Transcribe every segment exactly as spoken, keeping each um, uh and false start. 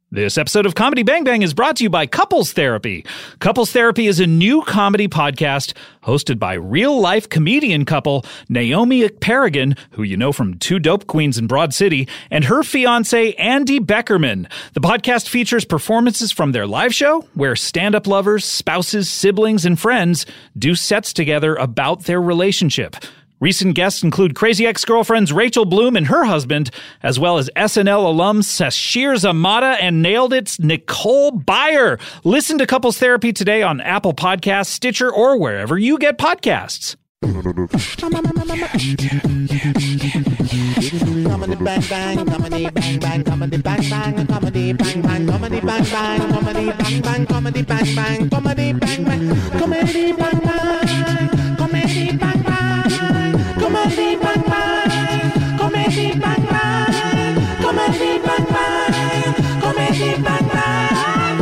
This episode of Comedy Bang Bang is brought to you by Couples Therapy. Couples Therapy is a new comedy podcast hosted by real-life comedian couple Naomi Ekperigin, who you know from Two Dope Queens in Broad City, and her fiancé Andy Beckerman. The podcast features performances from their live show, where stand-up lovers, spouses, siblings, and friends do sets together about their relationship. Recent guests include Crazy Ex-Girlfriends Rachel Bloom and her husband, as well as S N L alum Sashir Zamata and Nailed It's Nicole Byer. Listen to Couples Therapy today on Apple Podcasts, Stitcher, or wherever you get podcasts. Comedy bang bang, comedy bang bang, comedy bang bang, comedy bang bang, comedy bang bang, comedy bang bang, comedy bang bang, comedy bang bang, comedy bang bang, comedy bang bang, comedy bang bang, comedy bang bang, comedy bang bang, comedy bang bang.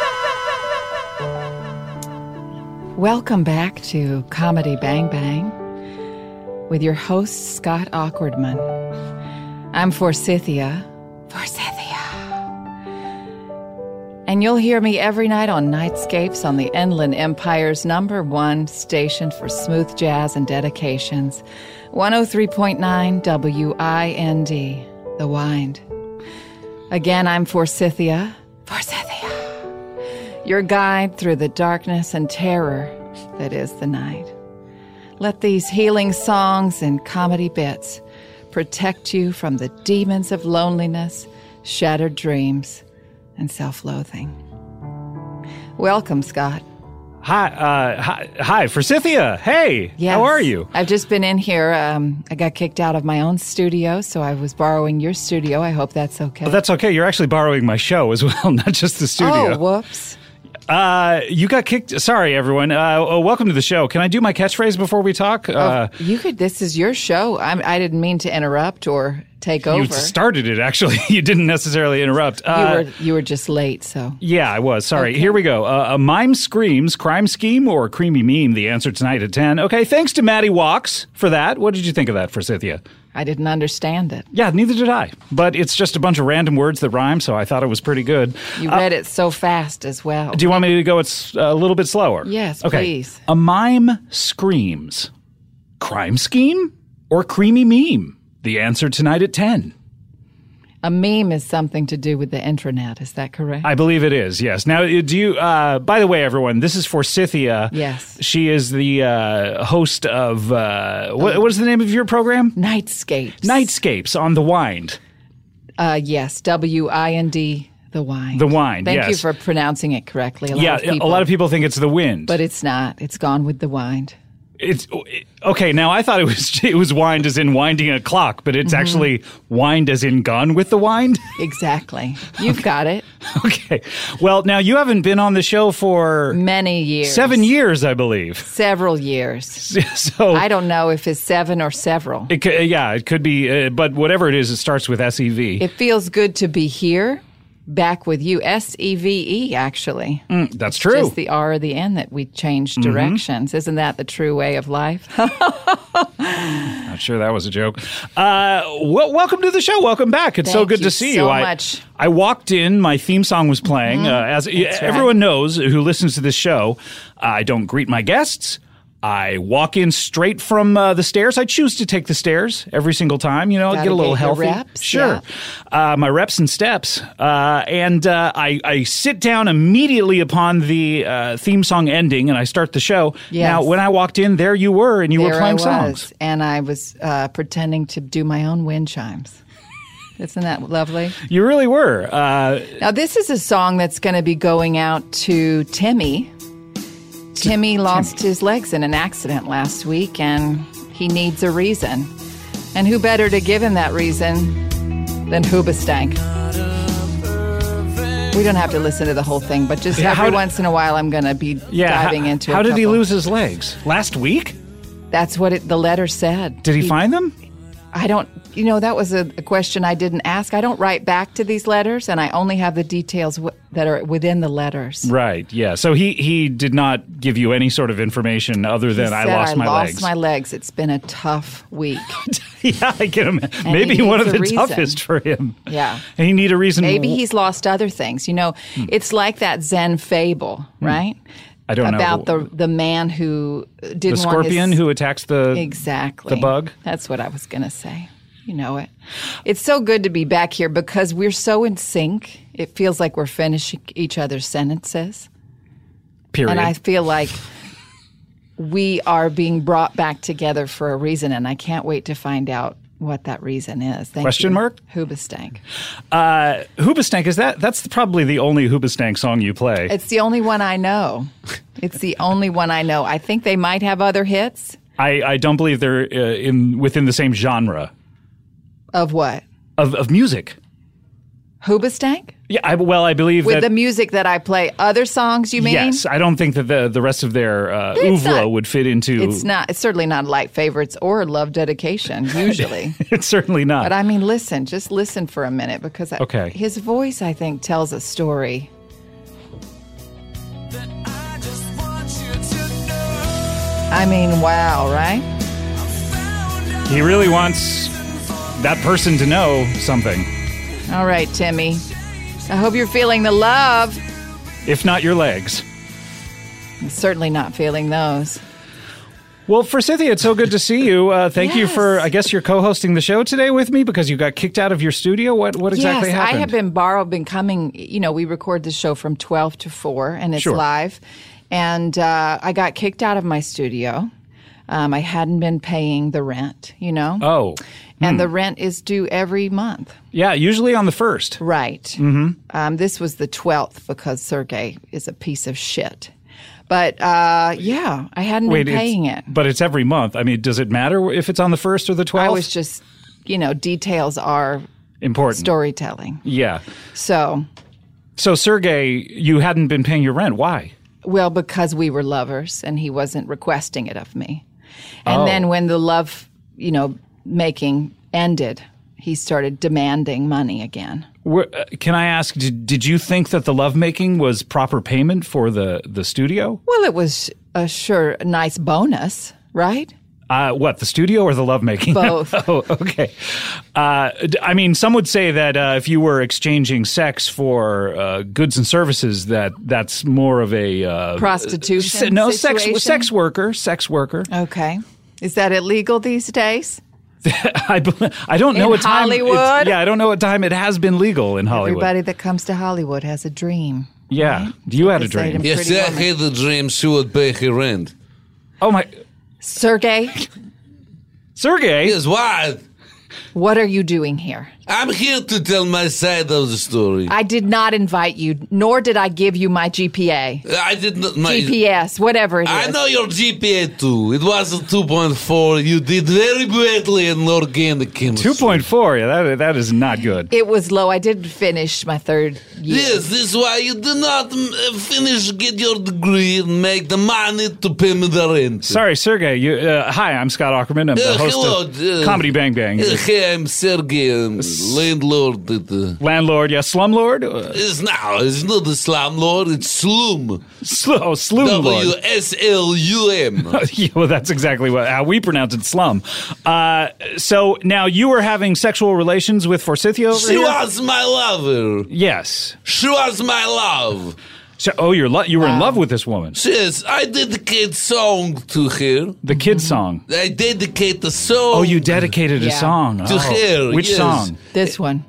Welcome back to Comedy Bang Bang with your host, Scott Awkwardman. I'm Forsythia. Forsythia. And you'll hear me every night on Nightscapes on the Inland Empire's number one station for smooth jazz and dedications, one oh three point nine W I N D, The Wind. Again, I'm Forsythia. Forsythia. Your guide through the darkness and terror that is the night. Let these healing songs and comedy bits protect you from the demons of loneliness, shattered dreams, and self-loathing. Welcome, Scott. Hi, uh, hi, hi, Forsythia. Hey, Yes. how are you? I've just been in here. Um, I got kicked out of my own studio, so I was borrowing your studio. I hope that's okay. Well, that's okay. You're actually borrowing my show as well, not just the studio. Oh, whoops. Uh, you got kicked. Sorry, everyone. Uh, oh, welcome to the show. Can I do my catchphrase before we talk? Uh, oh, you could. This is your show. I'm, I didn't mean to interrupt or take over. You started it, actually. You didn't necessarily interrupt. Uh, you were you were just late, so. Yeah, I was. Sorry. Okay. Here we go. Uh, a mime screams, crime scheme, or creamy meme? The answer tonight at ten. Okay, thanks to Maddie Walks for that. What did you think of that, Forsythia? I didn't understand it. Yeah, neither did I. But it's just a bunch of random words that rhyme, so I thought it was pretty good. You Uh, read it so fast as well. Do you want me to go it's a little bit slower? Yes, okay. please. A mime screams. Crime scheme or creamy meme? The answer tonight at ten. A meme is something to do with the intranet. Is that correct? I believe it is, yes. Now, do you, uh, by the way, everyone, this is Forsythia. Yes. She is the uh, host of, uh, what, what is the name of your program? Nightscapes. Nightscapes on The Wind. Uh, yes, W I N D, The Wind. The Wind, Thank yes. you for pronouncing it correctly. A lot Yeah, of people, a lot of people think it's The Wind. But it's not. It's gone with the wind. It's okay. Now I thought it was it was wind as in winding a clock, but it's mm-hmm. actually wind as in gone with the wind. Exactly. You've got it. Okay. Well, now you haven't been on the show for many years. Seven years, I believe. Several years. So I don't know if it's seven or several. It could, yeah, it could be, uh, but whatever it is, it starts with S E V. It feels good to be here. Back with you, S E V E, actually. Mm, that's it's true. Just the R or the N that we changed directions. Mm-hmm. Isn't that the true way of life? Not sure that was a joke. Uh, well, welcome to the show. Welcome back. It's Thank so good you to see so you. I, much. I walked in, my theme song was playing. Mm-hmm. Uh, as That's everyone right. knows who listens to this show, I don't greet my guests. I walk in straight from uh, the stairs. I choose to take the stairs every single time. You know, Gotta get a little get your healthy. reps, Sure, yeah. uh, my reps and steps, uh, and uh, I, I sit down immediately upon the uh, theme song ending, and I start the show. Yes. Now, when I walked in, there you were, and you there were playing I was, songs. and I was uh, pretending to do my own wind chimes. Isn't that lovely? You really were. Uh, Now, this is a song that's going to be going out to Timmy. Timmy lost his legs in an accident last week, and he needs a reason. And who better to give him that reason than Hoobastank? We don't have to listen to the whole thing, but just Yeah, how every d- once in a while I'm going to be yeah. diving how, into How a did he couple. lose his legs? Last week? That's what it, the letter said. Did he, find them? I don't, you know, that was a, a question I didn't ask. I don't write back to these letters, and I only have the details w- that are within the letters. Right, yeah. So he, he did not give you any sort of information other than He I said, lost I my lost legs. my legs. It's been a tough week. Yeah, I get him. And Maybe he one needs of a the reason. toughest for him. Yeah. And he need a reason. Maybe he's lost other things. You know, it's like that Zen fable, right? I don't know. About the the man who didn't the want scorpion his, who attacks the exactly the bug. That's what I was going to say. You know it. It's so good to be back here because we're so in sync. It feels like we're finishing each other's sentences. Period. And I feel like we are being brought back together for a reason, and I can't wait to find out what that reason is. Thank Question you. mark? Hoobastank. Uh, Hoobastank, is that that's probably the only Hoobastank song you play? It's the only one I know. It's the only one I know. I think they might have other hits. I, I don't believe they're uh, in within the same genre Of what? of, of music. Hoobastank? Yeah, I, well, I believe With that. the music that I play. Other songs, you mean? Yes, I don't think that the the rest of their uh, It's oeuvre not- would fit into. It's not. It's certainly not light favorites or love dedication, usually. It's certainly not. But I mean, listen, just listen for a minute because I- Okay. his voice, I think, tells a story. I mean, wow, right? He really wants that person to know something, All right, Timmy. I hope you're feeling the love. if not your legs. I'm certainly not feeling those. Well, Forsythia, it's so good to see you. Uh, thank you Yes. for, I guess you're co-hosting the show today with me because you got kicked out of your studio. What what exactly yes, happened? I have been borrowed, been coming, you know, we record the show from twelve to four, and it's Sure. live. And uh, I got kicked out of my studio. Um, I hadn't been paying the rent, you know? Oh, And the rent is due every month. yeah, usually on the first. Right. Mm-hmm. Um, this was the twelfth because Sergey is a piece of shit. But uh, yeah, I hadn't Wait, been paying it's, it. but it's every month. I mean, does it matter if it's on the first or the I twelfth? was just, you know, details are Important. storytelling. Yeah. So, So, Sergey, you hadn't been paying your rent. Why? well, because we were lovers and he wasn't requesting it of me. And Oh. then when the love, you know, making ended, he started demanding money again. Were, uh, can I ask, did, did you think that the lovemaking was proper payment for the, the studio? Well, it was a sure a nice bonus, right? Uh, what, the studio or the lovemaking? Both. Oh, okay. Uh, d- I mean, some would say that uh, if you were exchanging sex for uh, goods and services, that that's more of a uh, Prostitution se- no sex situation? sex worker, sex worker. Okay. Is that illegal these days? I, bel- I don't know In what time. it's- Hollywood? Yeah, I don't know what time it has been legal in Hollywood. Everybody that comes to Hollywood has a dream. yeah, you had a They say dream. to- Yes, Pretty I woman. had a dream she would pay her rent. Oh my, Sergey, Sergey. Yes, what? what are you doing here? I'm here to tell my side of the story. I did not invite you, nor did I give you my G P A. I did not. My, G P S, whatever it is. I know your G P A too. It was a two point four. You did very badly in organic chemistry. Two point four. Yeah, that that is not good. It was low. I didn't finish my third year. Yes, this is why you do not mm, finish, get your degree, and make the money to pay me the rent. Sorry, Sergey. You, uh, hi, I'm Scott Ackerman. I'm the Uh, host hello, of uh, Comedy Bang Bang. Uh, Hey, I'm Sergey, um, landlord at the... Landlord, yeah, slumlord. Uh, It's now, it's not the slumlord, it's Slum. sl- oh, slum W lord. S L U M. Yeah, well, that's exactly what how we pronounce it, slum. Uh, so now you were having sexual relations with Forsythia over She here? was my lover. Yes. She was my love. So, oh, you're lo- you were in love with this woman. Yes, I dedicate song to her. The kid song. I dedicate the song. Oh, you dedicated a Yeah. song. To Oh. her, Which yes. song? This one.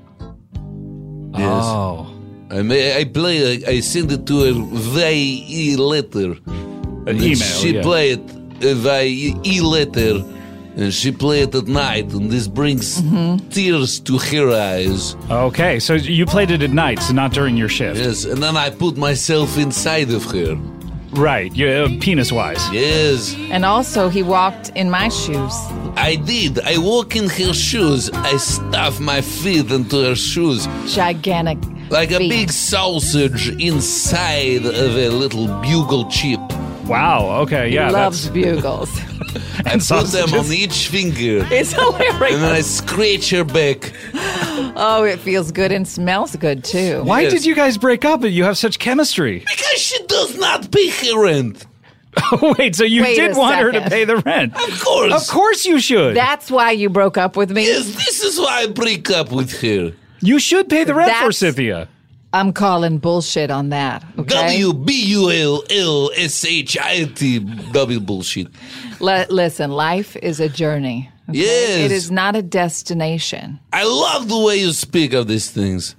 Yes. Oh. I may, I play. I, I send it to her via e letter. An And email. She yeah. play it uh, via e letter, and she play it at night, and this brings Mm-hmm. tears to her eyes. Okay, so you played it at night, so not during your shift. Yes, and then I put myself inside of her. Right, you, uh, penis-wise. Yes, And also, he walked in my shoes. I did. I walk in her shoes. I stuff my feet into her shoes. Gigantic. Like a feet. big sausage inside of a little bugle chip. Wow, okay, yeah. He loves that's, bugles. I put sausages. them on each finger. It's hilarious. And then I scratch her back. Oh, it feels good and smells good, too. Why Yes. did you guys break up? You have such chemistry. Because she does not pay her rent. Oh, wait, so you Wait did a want her to second. pay the rent? Of course. Of course you should. That's why you broke up with me? Yes, this is why I break up with her. You should pay the rent for That's- Cynthia. I'm calling bullshit on that, okay? W B U L L S H I T W bullshit. L- listen, life is a journey. okay? Yes. It is not a destination. I love the way you speak of these things.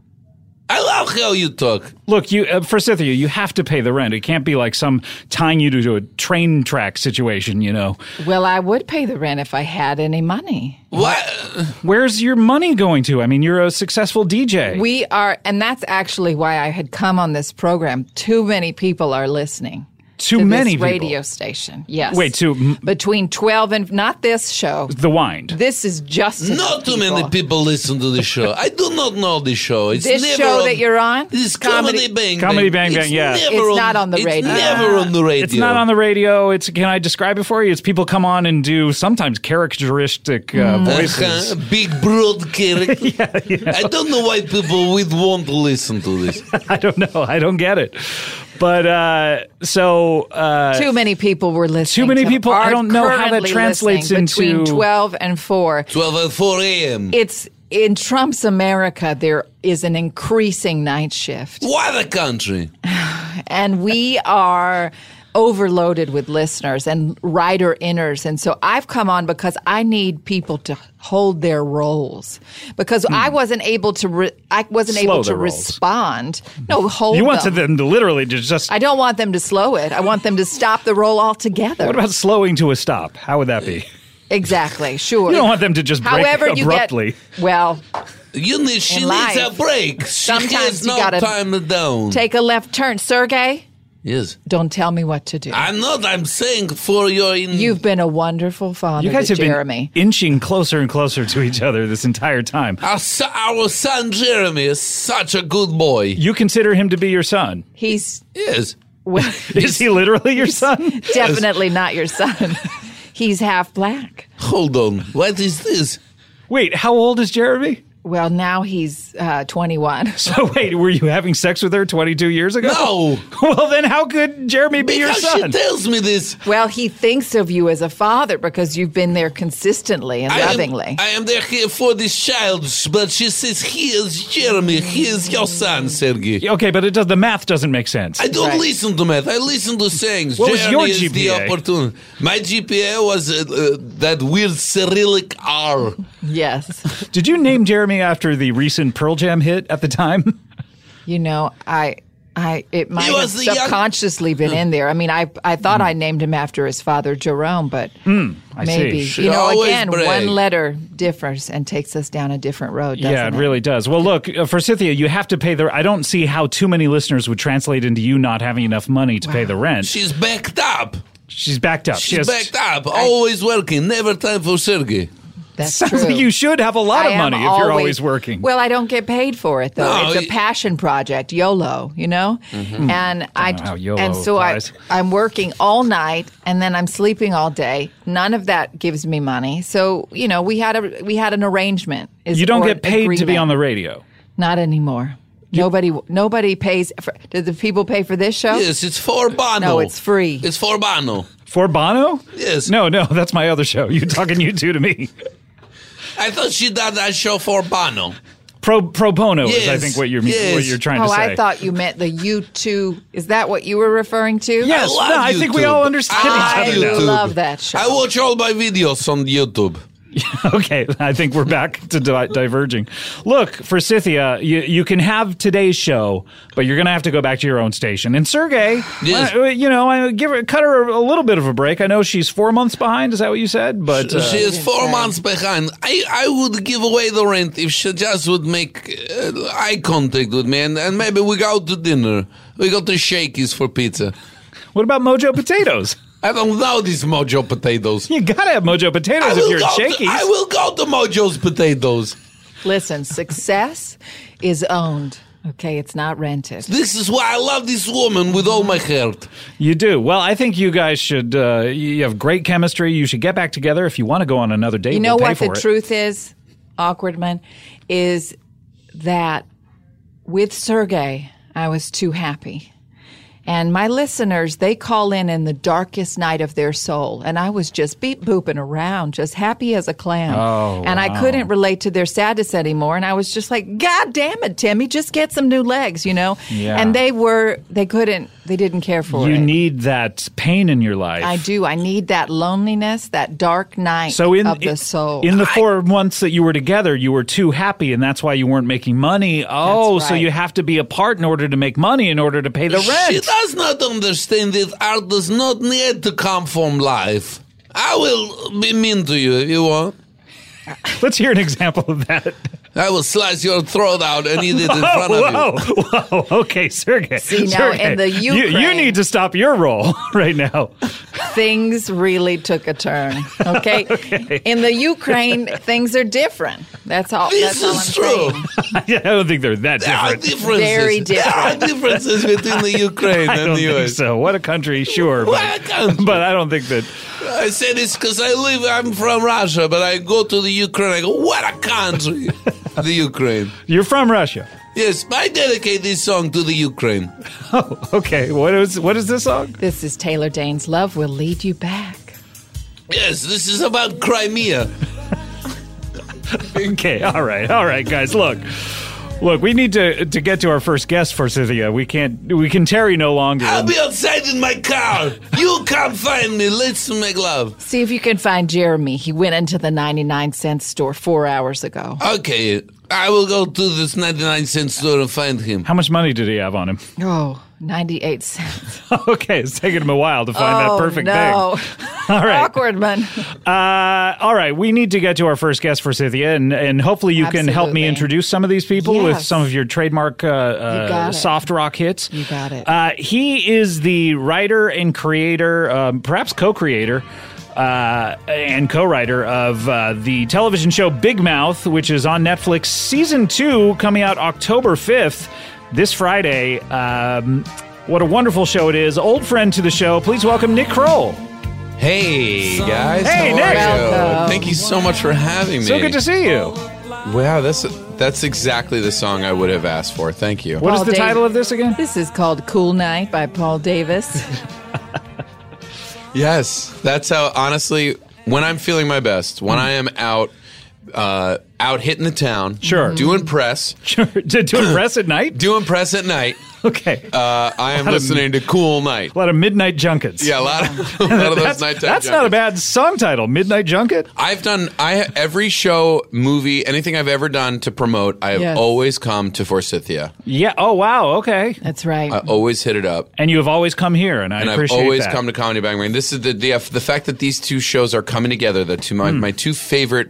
I love how you talk. Look, you uh, for Cynthia, you have to pay the rent. It can't be like some tying you to a train track situation, you know. Well, I would pay the rent if I had any money. What? Where's your money going to? I mean, you're a successful D J. We are, and that's actually why I had come on this program. Too many people are listening. Too to many this people. radio station. Yes. Wait, to m- between twelve and not this show. The Wind. This is just Not too many people listen to the show. I do not know the show. It's This never show on, that you're on? This Comedy- Comedy Bang Comedy Bang It's Bang, yeah. never It's not on the it's radio. never on the radio. It's not on the radio. It's can I describe it for you? It's people come on and do sometimes characteristic uh, voices. Uh-huh. Big broad character. I don't know why people would want to listen to this. I don't know. I don't get it. But uh, so uh, Too many people were listening. Too many to- people- I are don't know how that currently translates listening into- between twelve and four. twelve and four a.m. It's in Trump's America. There is an increasing night shift, What a country. and we are overloaded with listeners and writer inners. And so I've come on because I need people to hold their roles because I wasn't able to. Re- I wasn't Hmm. Slow able to their roles. respond. No, hold. you want them. them to literally just. just I don't want them to slow it. I want them to stop the roll altogether. what about slowing to a stop? How would that be? Exactly. Sure. You don't want them to just break However, you abruptly. get well. You need, she In needs life, a break. She sometimes has you no gotta time down. Take a left turn, Sergey. yes. Don't tell me what to do. I'm not. I'm saying for your. In, You've been a wonderful father You guys to have been Jeremy. inching closer and closer to each other this entire time. Our, so- our son Jeremy is such a good boy. You consider him to be your son. He's Yes. well, Is he literally your son? definitely not your son. He's half black. Hold on. What is this? Wait, how old is Jeremy? Well, now he's uh, twenty-one. So wait, were you having sex with her twenty-two years ago? No. Well, then how could Jeremy be your Because son? she tells me this. Well, he thinks of you as a father because you've been there consistently and I am, lovingly. I am there here for this child, but she says he is Jeremy. He is your son, Sergey. Okay, but it does. The math doesn't make sense. I don't Right. listen to math. I listen to sayings. What was Jeremy your is G P A? the opportunity. My G P A was uh, uh, that weird Cyrillic R. Yes. Did you name Jeremy after the recent Pearl Jam hit at the time? You know, I, I, it might have was the young- subconsciously been in there. I mean, I, I thought I named him after his father, Jerome, but Hmm, I maybe see. you know, Always again, brave. one letter differs and takes us down a different road. Doesn't Yeah, it really does. Well, look, uh, for Cynthia, you have to pay the. I don't see how too many listeners would translate into you not having enough money to pay the rent. She's backed up. She's backed up. She She's has- backed up. Always working. Never time for Sergey. That's Sounds true. like you should have a lot I of am money if you're always working. Well, I don't get paid for it though. No, it's a y- passion project, YOLO. You know, and I know how YOLO and so I applies. I'm working all night and then I'm sleeping all day. None of that gives me money. So you know, we had a we had an arrangement. Is you don't or get paid to be agreement. on the radio. Not anymore. Nobody nobody pays. For, did the people pay for this show? Yes, it's for Bono. No, it's free. It's for Bono. For Bono? Yes. No, no, that's my other show. You talking you two to me. I thought she did that show for Bono. Pro pro bono is, I Yes, think, what you're yes. what you're trying Oh, to say. I thought you meant the U two. Is that what you were referring to? Yes, I love no, I think we YouTube. all understand I each other now. love that show. I watch all my videos on YouTube. Okay, I think we're back to di- diverging. Look, for Scythia, you, you can have today's show, but you're going to have to go back to your own station. And Sergey, Yes. uh, you know, I give her, cut her a little bit of a break. I know she's four months behind. Is that what you said? But uh, She is four months behind. I, I would give away the rent if she just would make uh, eye contact with me, and, and maybe we go to dinner. We go to Shakey's for pizza. what about Mojo Potatoes? I don't know these Mojo potatoes. You got to have Mojo I Potatoes if will, you're go at to, Shakey's. I will go to Mojo's potatoes. Listen, success is owned. Okay, it's not rented. This is why I love this woman with all my heart. You do. Well, I think you guys should, uh, you have great chemistry. You should get back together. If you want to go on another date, You know we'll pay what for the it. truth is, Awkwardman, is that with Sergey, I was too happy. And my listeners, they call in in the darkest night of their soul. And I was just beep booping around, just happy as a clam. Oh, and I wow. couldn't relate to their sadness anymore. And I was just like, God damn it, Timmy, just get some new legs, you know? Yeah. And they were, they couldn't, they didn't care for You it. need that pain in your life. I do. I need that loneliness, that dark night So in of the in- soul. in the four months that you were together, you were too happy, and that's why you weren't making money. Oh, That's so right. you have to be apart in order to make money, in order to pay the She rent. does not understand that art does not need to come from life. I will be mean to you if you want. Let's hear an example of that. I will slice your throat out and eat it in front of you. Whoa, whoa, okay, Sergey. See, now Sergey, in the you, you Ukraine- need to stop your role right now. Things really took a turn. Okay? In the Ukraine, things are different. That's all. This that's all is I'm true. saying. I don't think they're that There are different. differences. Very There are differences between the Ukraine I and don't the U think S. so. What a country, sure, What but, a country. but I don't think that. I say this because I live, I'm from Russia, but I go to the Ukraine, I go, what a country, the Ukraine. You're from Russia. Yes, I dedicate this song to the Ukraine. Oh, okay. What is what is this song? This is Taylor Dane's Love Will Lead You Back. Yes, this is about Crimea. Okay, all right, all right, guys. Look, look. We need to to get to our first guest for Cynthia. We can't. We can tarry no longer. I'll be outside in my car. You come find me. Let's make love. See if you can find Jeremy. He went into the ninety-nine cent store four hours ago. Okay, I will go to this ninety-nine cent store and find him. How much money did he have on him? Oh, ninety-eight cents. Okay, it's taking him a while to find oh, that perfect no. thing. All right. Awkward, man. Uh, all right, we need to get to our first guest for Cynthia, and, and hopefully you can help me Absolutely. introduce some of these people with Yes. some of your trademark uh, uh, got it. soft rock hits. You got it. Uh, he is the writer and creator, um, perhaps co-creator, uh, and co-writer of uh, the television show Big Mouth, which is on Netflix. Season two coming out October fifth, this Friday. Um, what a wonderful show it is. Old friend to the show. Please welcome Nick Kroll. Hey guys, Hey, how Nick. are you? Welcome. Thank you so much for having me. So good to see you. Wow, that's that's exactly the song I would have asked for. Thank you. What is Paul the Davis. title of this again? This is called Cool Night by Paul Davis. Yes, that's how. Honestly, when I'm feeling my best, when I am out, uh, out hitting the town, Sure. doing press, Sure. To do a press at night? doing press at night. Okay. Uh, I am Lot of- listening to Cool Night. a lot of midnight junkets. Yeah, a lot of, a lot of those that's, nighttime. that's not a junkets. bad song title. Midnight Junket? I've done I every show, movie, anything I've ever done to promote. I have Yes. always come to Forsythia. Yeah. Oh, wow. Okay. That's right. I always hit it up. And you have always come here, and I And I've appreciate always that. come to Comedy Bang Bang. This is the the, the fact that these two shows are coming together. The two my, my two favorite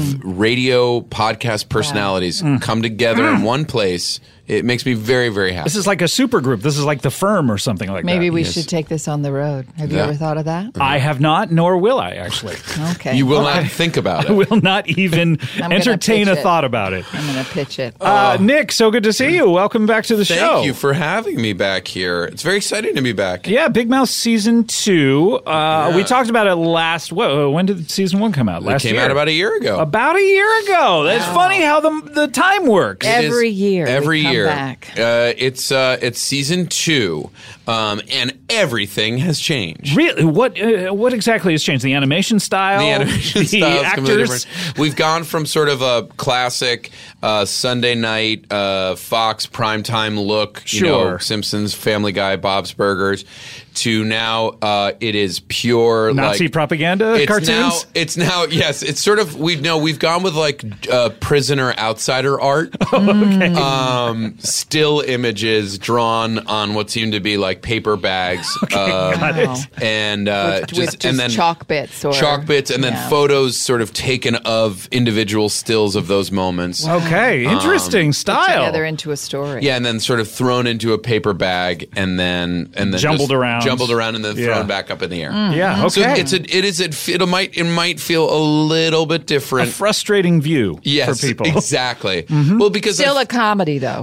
radio podcast personalities come together in one place. It makes me very very happy. This is like a super group. This is like The Firm or something like Maybe that. we yes. should take this on the road. Have you Yeah. ever thought of that? I have not, nor will I, actually. Okay. you will not think about I it. will not even gonna entertain pitch a it. thought about it. I'm going to pitch it. Uh, Nick, so good to see you. Welcome back to the Thank show. you for having me back here. It's very exciting to be back. Yeah, Big Mouth season two. Uh, Yeah. We talked about it last. Whoa, when did season one come out? It Last came year. out about a year ago. About a year ago. That's funny how the the time works. Yeah. It is Every year we Every come year. back. Uh, it's uh, it's season two, um, and everything has changed. Really, what uh, what exactly has changed? The animation style, The animation the style is completely actors. different. We've gone from sort of a classic uh, Sunday night uh, Fox primetime look, you know, Sure. Simpsons, Family Guy, Bob's Burgers, to now uh, it is pure Nazi like, propaganda it's cartoons. Now, it's now yes, it's sort of we know we've gone with like uh, prisoner outsider art. okay. um, still images drawn on what seem to be like paper bags, um, got it. Wow. and uh, With- just, with just and then chalk bits or chalk bits, and then yeah. photos sort of taken of individual stills of those moments. Okay, interesting Put style. together into a story. Yeah, and then sort of thrown into a paper bag, and then and then Jumbled just around. jumbled around, and then Yeah. thrown back up in the air. yeah, So okay. it's a, it is it it might it might feel a little bit a different. frustrating view Yes, for people. exactly. Well, because Still I- a comedy, though.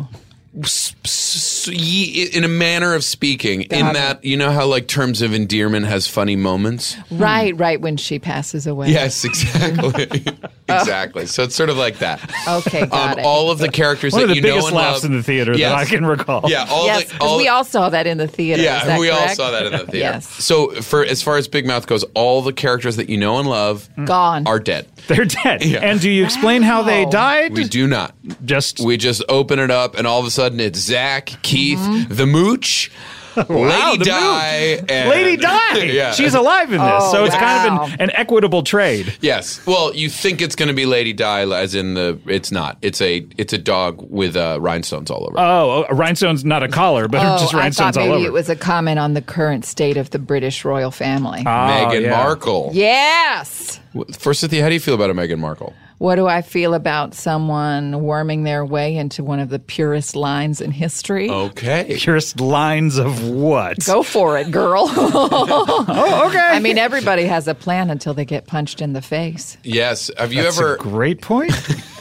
s- s- ye- in a manner of speaking, in Got it. that, you know how like terms of endearment has funny moments? Right, right when she passes away. Yes, exactly. exactly. So it's sort of like that. Okay, got Um, it. all of the characters One that of the you know biggest and laughs love. in the theater Yes. that I can recall. Yeah, all yes, the 'cause all we the- all saw that in the theater. Yeah, Is that we all correct? saw that in the theater. Yes. So for as far as Big Mouth goes, all the characters that you know and love Gone. are dead. They're dead. Yeah. And do you explain how they Wow. died? We do not. Just We just open it up, and all of a sudden it's Zach, Keith, the Mooch, Wow, Lady the Di, and Lady Di. yeah, She's alive in this, Oh, so it's kind wow. of an, an equitable trade. Yes. Well, you think it's going to be Lady Di, as in the. It's not. It's a. It's a dog with uh, rhinestones all over. Oh, a rhinestone's not a collar, but Oh, just I rhinestones thought all maybe over. it was a comment on the current state of the British royal family. Oh, Meghan yeah. Markle. Yes. First, Cynthia, how do you feel about a Meghan Markle? What do I feel about someone worming their way into one of the purest lines in history? Okay. Purest lines of what? Go for it, girl. Oh, okay. I mean, everybody has a plan until they get punched in the face. Yes. Have you That's ever? a great point.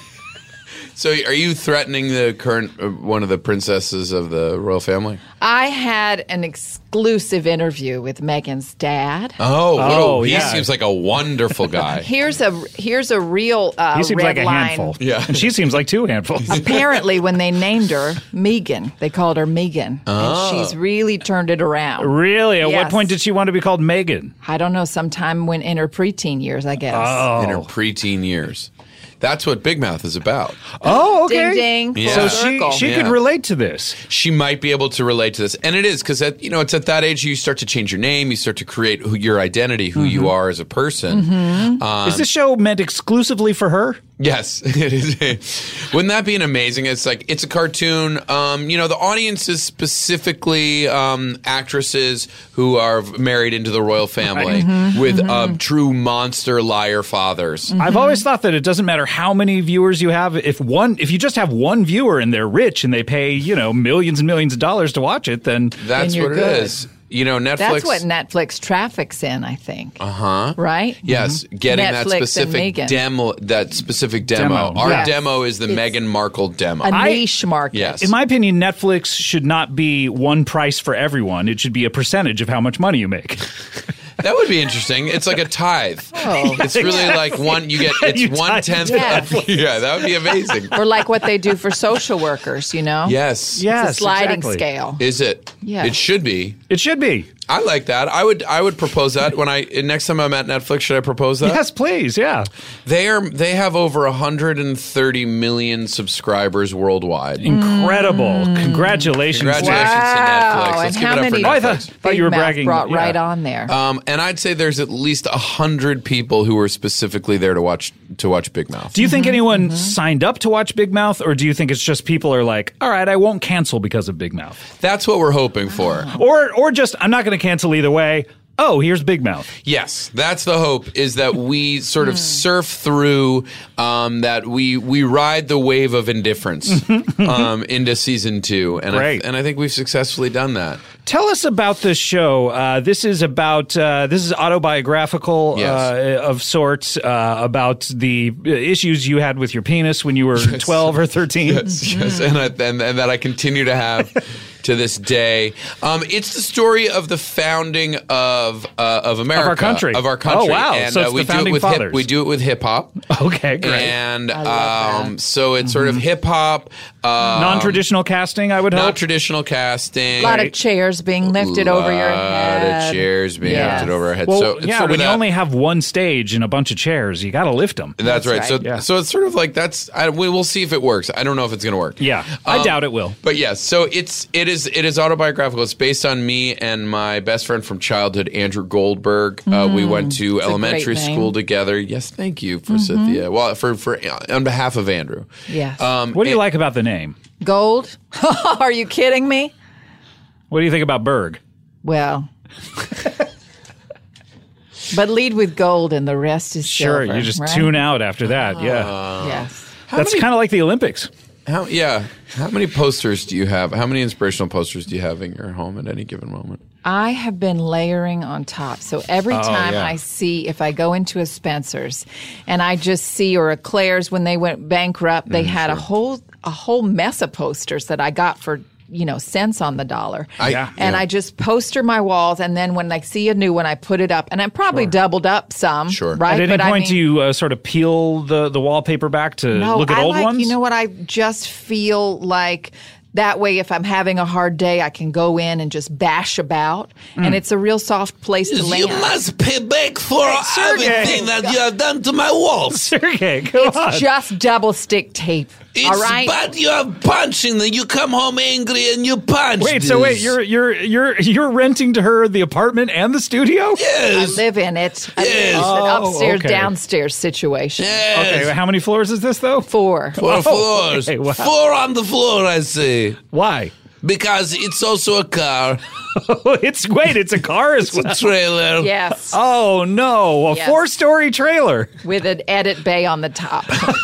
So, are you threatening the current uh, one of the princesses of the royal family? I had an exclusive interview with Meghan's dad. Oh, what a- Oh, he yeah. seems like a wonderful guy. Here's a here's a real uh, He seems red like a line. handful. Yeah. And she seems like two handfuls. Apparently, when they named her Megan, they called her Megan, Oh. and she's really turned it around. Really? At what Yes. point did she want to be called Megan? I don't know, sometime when in her preteen years, I guess. Oh. In her preteen years. That's what Big Mouth is about. Oh, okay. Ding ding. Yeah. full So she circle. she Yeah. could relate to this. She might be able to relate to this, and it is because you know it's at that age you start to change your name, you start to create who, your identity, who you are as a person. Um, Is this show meant exclusively for her? Yes, it is. Wouldn't that be an amazing? It's like it's a cartoon. Um, you know, the audience is specifically um, actresses who are married into the royal family with um, true monster liar fathers. I've always thought that it doesn't matter how many viewers you have. If one, if you just have one viewer and they're rich and they pay, you know, millions and millions of dollars to watch it, then That's you're what it good. is. You know, Netflix. That's what Netflix traffics in, I think. Uh huh. Right? Yes, getting Netflix that and specific Megan. demo. That specific demo. Demo. Our Yes. demo is the It's Meghan Markle demo. A I- niche market. Yes. in my opinion, Netflix should not be one price for everyone. It should be a percentage of how much money you make. That would be interesting. It's like a tithe. Oh. It's really like one. You get it's You one tithe tenth. Yeah. Yeah, that would be amazing. Or like what they do for social workers, you know? Yes. Yes, It's a sliding exactly. scale. Is it? Yeah. It should be. It should be. I like that. I would. I would propose that when I next time I'm at Netflix. Should I propose that? Yes, please. Yeah. They are. They have over one hundred thirty million subscribers worldwide. Incredible. Congratulations. Congratulations Wow. to Netflix. Let's and give how it up for many Oh, I Netflix. thought, thought you were Big Mouth bragging. brought yeah. right on there. Um, and I'd say there's at least a hundred people who were specifically there to watch to watch Big Mouth. Do you think anyone signed up to watch Big Mouth, or do you think it's just people are like, all right, I won't cancel because of Big Mouth? That's what we're hoping for. Or, or just, I'm not going to cancel either way. Oh, here's Big Mouth. Yes, that's the hope. Is that we sort of surf through, um, that we we ride the wave of indifference um, into season two, and I, Great. and I think we've successfully done that. Tell us about this show. Uh, this is about uh, this is autobiographical Yes. uh, of sorts uh, about the issues you had with your penis when you were twelve or thirteen. Yes, yes, and, I, and and that I continue to have to this day. Um, it's the story of the founding of uh, of America, Of our country. of our country. Oh, wow. And So it's uh, we the do it founding with fathers. hip, we do it with hip hop. Okay, great. And I love um, that. so it's sort of hip hop, uh, Non-traditional casting, I would hope. not traditional casting. a lot of chairs being lifted over your head. A lot of chairs being Yes. lifted over our heads. well, so it's yeah, sort of when you that. only have one stage and a bunch of chairs, you got to lift them. That's, That's right. right. So, Yeah. so it's sort of like that's. I, we, we'll see if it works. I don't know if it's going to work. Yeah, I Um, doubt it will. But yes, so it's it is it is autobiographical. It's based on me and my best friend from childhood, Andrew Goldberg. Uh, we went to a elementary great name. school together. Yes, thank you for Cynthia. Well, for for on behalf of Andrew. Yes. Um, What do you and- like about the name? Gold? Are you kidding me? What do you think about Berg? Well. But lead with gold and the rest is Sure, silver. you just right? tune out after that. Yeah, Yes. that's many- kind of like the Olympics. How, yeah. How many posters do you have? How many inspirational posters do you have in your home at any given moment? I have been layering on top. So every Oh, time yeah. I see, if I go into a Spencer's and I just see, or a Claire's when they went bankrupt, they had a whole a whole mess of posters that I got for, you know, cents on the dollar. I- Yeah. And yeah. I just poster my walls, and then when I see a new one, I put it up. And I probably doubled up some, Sure. right? At any But I point, mean- do you uh, sort of peel the, the wallpaper back to No, look at I old like, ones? You know what? I just feel like that way, if I'm having a hard day, I can go in and just bash about, Mm. and it's a real soft place to land. You must pay back for Sergey. everything that you have done to my walls. Sergey, come on. It's just double stick tape. It's all right. bad you are punching and you come home angry and you punch. Wait, so wait, this. you're you're you're you're renting to her the apartment and the studio? I Yes. live in it. I live- Yes. It's an Oh, upstairs, okay. downstairs situation. Yes. Okay, how many floors is this though? Four. Four Oh, floors. okay, wow. Four on the floor, I say. Why? Because it's also a car, it's wait, it's a car as well. a trailer. Yes, Oh no, a Yes. four-story trailer. with an edit bay on the top.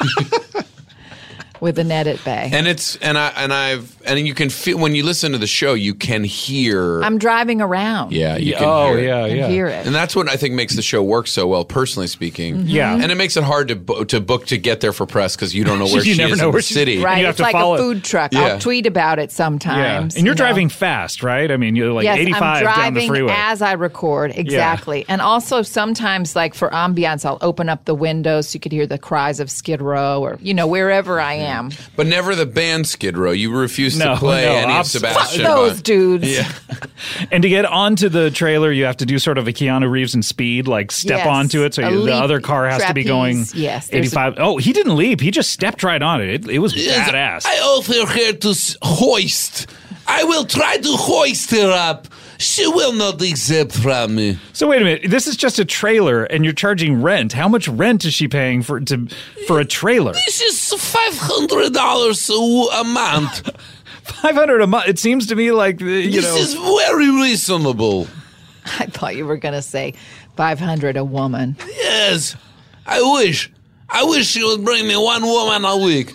With an edit bay. And it's and I and I've and you can feel when you listen to the show, you can hear. I'm driving around. yeah, you can Oh hear it. yeah, and yeah. hear it. And that's what I think makes the show work so well, personally speaking. Yeah. And it makes it hard to bu- to book to get there for press because you don't know where You she never is know in where the she's- city. Right, You have it's to like follow a it. food truck. Yeah. I'll tweet about it Yeah. sometimes. And you're you know. driving fast, right? I mean, you're like yes, eighty-five I'm down driving the freeway. as I record, exactly. And also sometimes, like for ambiance, I'll open up the windows so you could hear the cries of Skid Row or, you know, wherever I am. But never the band Skid Row. You refuse No, to play no, any I'm- of Sebastian. Those Bach. dudes. Yeah. And to get onto the trailer, you have to do sort of a Keanu Reeves and Speed, like step Yes. onto it. So A you, the leap, other car has to be going trapeze. Yes, there's eighty-five. Oh, he didn't leap. He just stepped right on it. It, it was Yes, badass. I offer her to s- hoist. I will try to hoist her up. She will not accept from me. So wait a minute. This is just a trailer, and you're charging rent. How much rent is she paying for to for a trailer? This is five hundred dollars a month. Five hundred a month. It seems to me like uh, you This know. is very reasonable. I thought you were going to say five hundred a woman. Yes, I wish. I wish she would bring me one woman a week.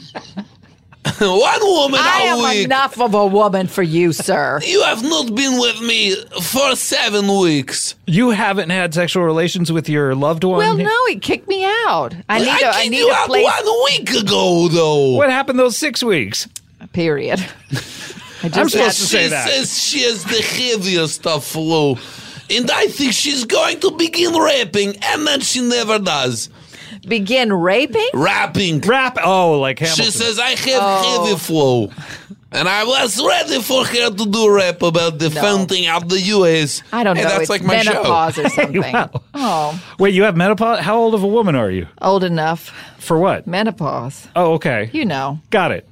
One woman I a am week. enough of a woman for you, sir. You have not been with me for seven weeks. You haven't had sexual relations with your loved one. Well, no, he kicked me out. I need I a, I kicked need you a out place. one week ago, though. What happened those six weeks? Period. I just I'm supposed had to say she that. says she has the heaviest of flu. And I think she's going to begin rapping, and then she never does. begin raping. Rapping. Rap. Oh, like Hamilton. She says, I have Oh. heavy flu. And I was ready for her to do rap about the No. founding of the U S. I don't Hey, know. that's It's like my show. menopause or something. Wow. Oh, Wait, you have menopause? How old of a woman are you? old enough. For what? Menopause. Oh, okay. You know. Got it.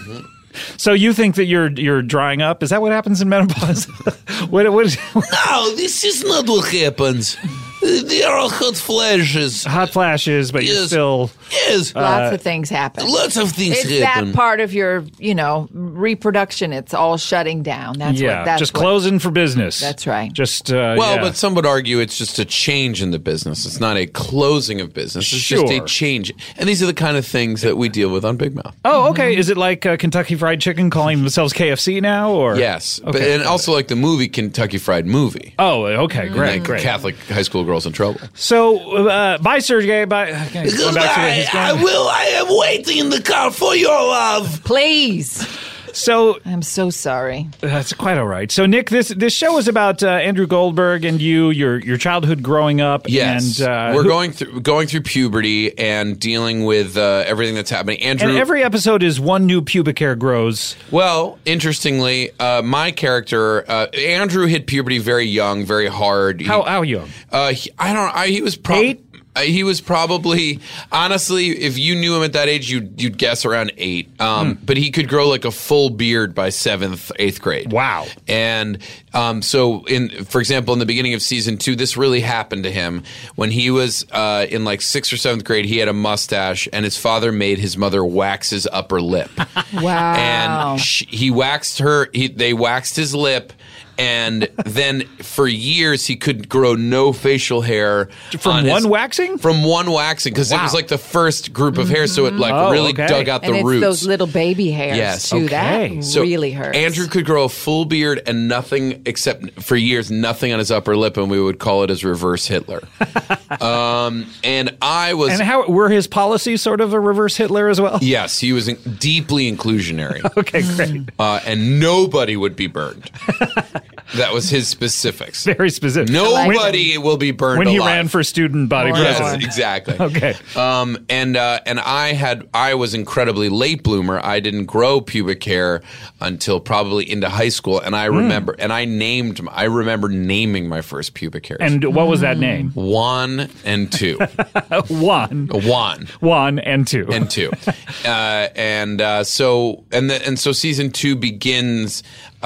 So you think that you're you're drying up? Is that what happens in menopause? what, what is, No, this is not what happens. They are all hot flashes. hot flashes, but you're Yes. still. Yes, Lots of things happen. lots of things It's happen. that part of your, you know, reproduction. It's all shutting down. That's yeah, what. That's just what, closing for business. That's right. Just uh, Well, yeah. but some would argue it's just a change in the business. It's not a closing of business. It's just Sure. a change. And these are the kind of things that we deal with on Big Mouth. Oh, okay. Is it like uh, Kentucky Fried Chicken calling themselves K F C now, or Yes. But, Okay. and also like the movie Kentucky Fried Movie. Oh, okay, great, Like great. Catholic high school girls in trouble. So, uh, bye, Sergey. Bye. Okay, going back to where Goodbye. he's I going. will. I am waiting in the car for your love. Please. So I'm so sorry. that's quite all right. So, Nick, this this show is about uh, Andrew Goldberg and you, your your childhood growing up. Yes. and uh, We're who- going through going through puberty and dealing with uh, everything that's happening. Andrew And every episode is one new pubic hair grows. Well, interestingly, uh, my character uh, Andrew hit puberty very young, very hard. He- How how young? Uh, he, I don't. I, he was probably. Eight? Uh, he was probably honestly, if you knew him at that age, you'd you'd guess around eight. Um, Hmm. But he could grow like a full beard by seventh, eighth grade. Wow. And um, so, in for example, in the beginning of season two, this really happened to him when he was uh, in like sixth or seventh grade. He had a mustache, and his father made his mother wax his upper lip. Wow. And she, he waxed her. He, they waxed his lip, And then for years he could grow no facial hair From on one his- waxing? From one waxing because it was Wow. like the first group of hair, so it like Oh, really okay. dug out the and it's roots. those little baby hairs Yes. too. Okay. That So really hurts. Andrew could grow a full beard and nothing except for years, nothing on his upper lip, and we would call it his reverse Hitler. um, and I was And how were his policies sort of a reverse Hitler as well? yes, he was in, deeply inclusionary. Okay, great. Uh, and nobody would be burned. That was his specifics. Very specific. Nobody will be burned When he alive. ran for student body Or- Yes, president. exactly. Okay. Um, and uh, and I had I was incredibly late bloomer. I didn't grow pubic hair until probably into high school, and I remember and I named I remember naming my first pubic hairs. And what was that name? one and two, One. one. One and two. and two, uh, and uh, so and the, and so season two begins.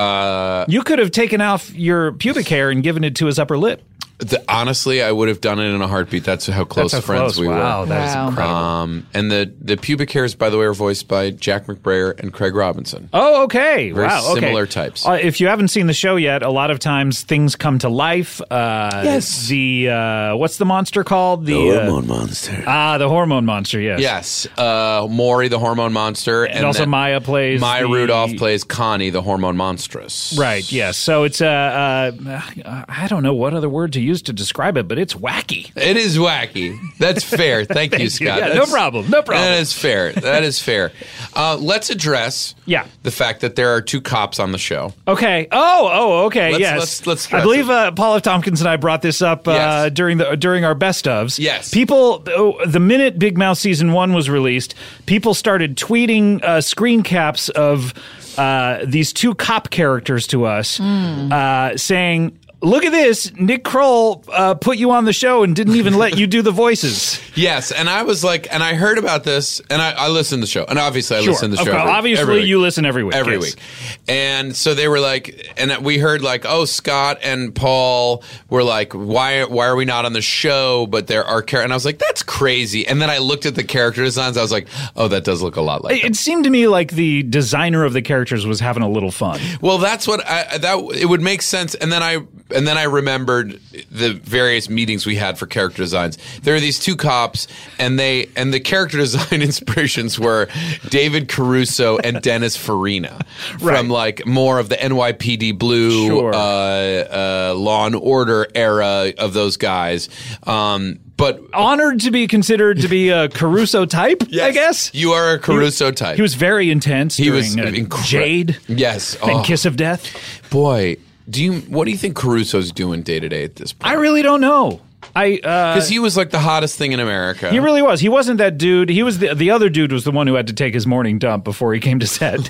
Uh, You could have taken off your pubic hair and given it to his upper lip. the, honestly, I would have done it in a heartbeat. That's how close That's how friends close. we Wow, were. that is Wow. incredible. Um, and the the pubic hairs, by the way, are voiced by Jack McBrayer and Craig Robinson. Oh, okay. Very wow. Okay. similar types. Uh, if you haven't seen the show yet, a lot of times things come to life. Uh, Yes. The uh, what's the monster called? The uh, monster. ah, the hormone monster. Yes. Yes, uh, Maury, the hormone monster, And, also then Maya plays Maya the- Rudolph plays Connie, the hormone monstress. Right. Yes. So it's uh, uh, I don't know what other word to use to describe it, but it's wacky. It is wacky. That's fair. Thank, you, you. Scott. Yeah, no That's- problem. No problem. That is fair. That is fair. Uh, let's address Yeah. the fact that there are two cops on the show. Okay. Oh. Oh. Okay. Let's- yes. let's- let's I stress believe it. uh, Paul F. Tompkins and I brought this up uh, Yes. during the during our best ofs. Yes. People. Oh, the minute Big Mouth season one was released, people started tweeting uh, screen caps of uh, these two cop characters to us, uh, saying, "Look at this! Nick Kroll uh, put you on the show and didn't even let you do the voices." Yes, and I was like, and I heard about this, and I, I listened to the show, and obviously I listen to the Of show. course. every- Obviously, every week. you listen every week. every yes. week. And so they were like, and we heard like, oh, Scott and Paul were like, why why are we not on the show? But there are characters, and I was like, that's crazy. And then I looked at the character designs. I was like, oh, that does look a lot like. It, them. it seemed to me like the designer of the characters was having a little fun. Well, that's what I that it would make sense. And then I and then I remembered the various meetings we had for character designs. There are these two cops, and they and the character design inspirations were David Caruso and Dennis Farina Right. from like more of the N Y P D Blue, Sure. uh, uh, Law and Order era of those guys. Um, but Honored to be considered to be a Caruso type, I guess. you are a Caruso type. He was very intense. He was during, uh, incre- Jade Yes. and Oh, Kiss of Death. boy. Do you what do you think Caruso's doing day to day at this point? I really don't know. I uh, Because he was like the hottest thing in America. he really was. He wasn't that dude. He was the the other dude was the one who had to take his morning dump before he came to set.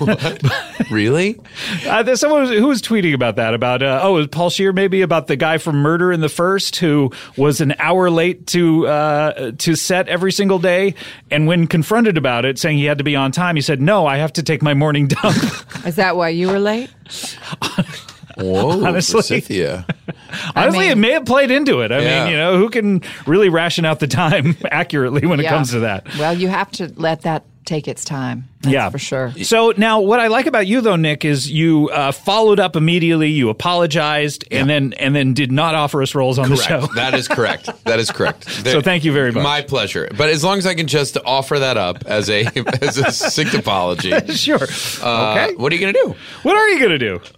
really? Uh, there's someone who was, who was tweeting about that. About uh, oh, it was Paul Scheer maybe about the guy from Murder in the First who was an hour late to uh, to set every single day, and when confronted about it, saying he had to be on time, he said, "No, I have to take my morning dump." Is that why you were late? Whoa, Honestly. Forsythia. Honestly, mean- it may have played into it. I Yeah. mean, you know, who can really ration out the time accurately when it Yeah. comes to that? Well, you have to let that take its time. That's Yeah, for sure. So now, what I like about you, though, Nick, is you uh, followed up immediately. You apologized, and then and then did not offer us roles on the show. Correct. That is correct. That is correct. So thank you very much. My pleasure. But as long as I can just offer that up as a as a succinct apology. Sure. Uh, Okay. What are you going to do? What are you going to do?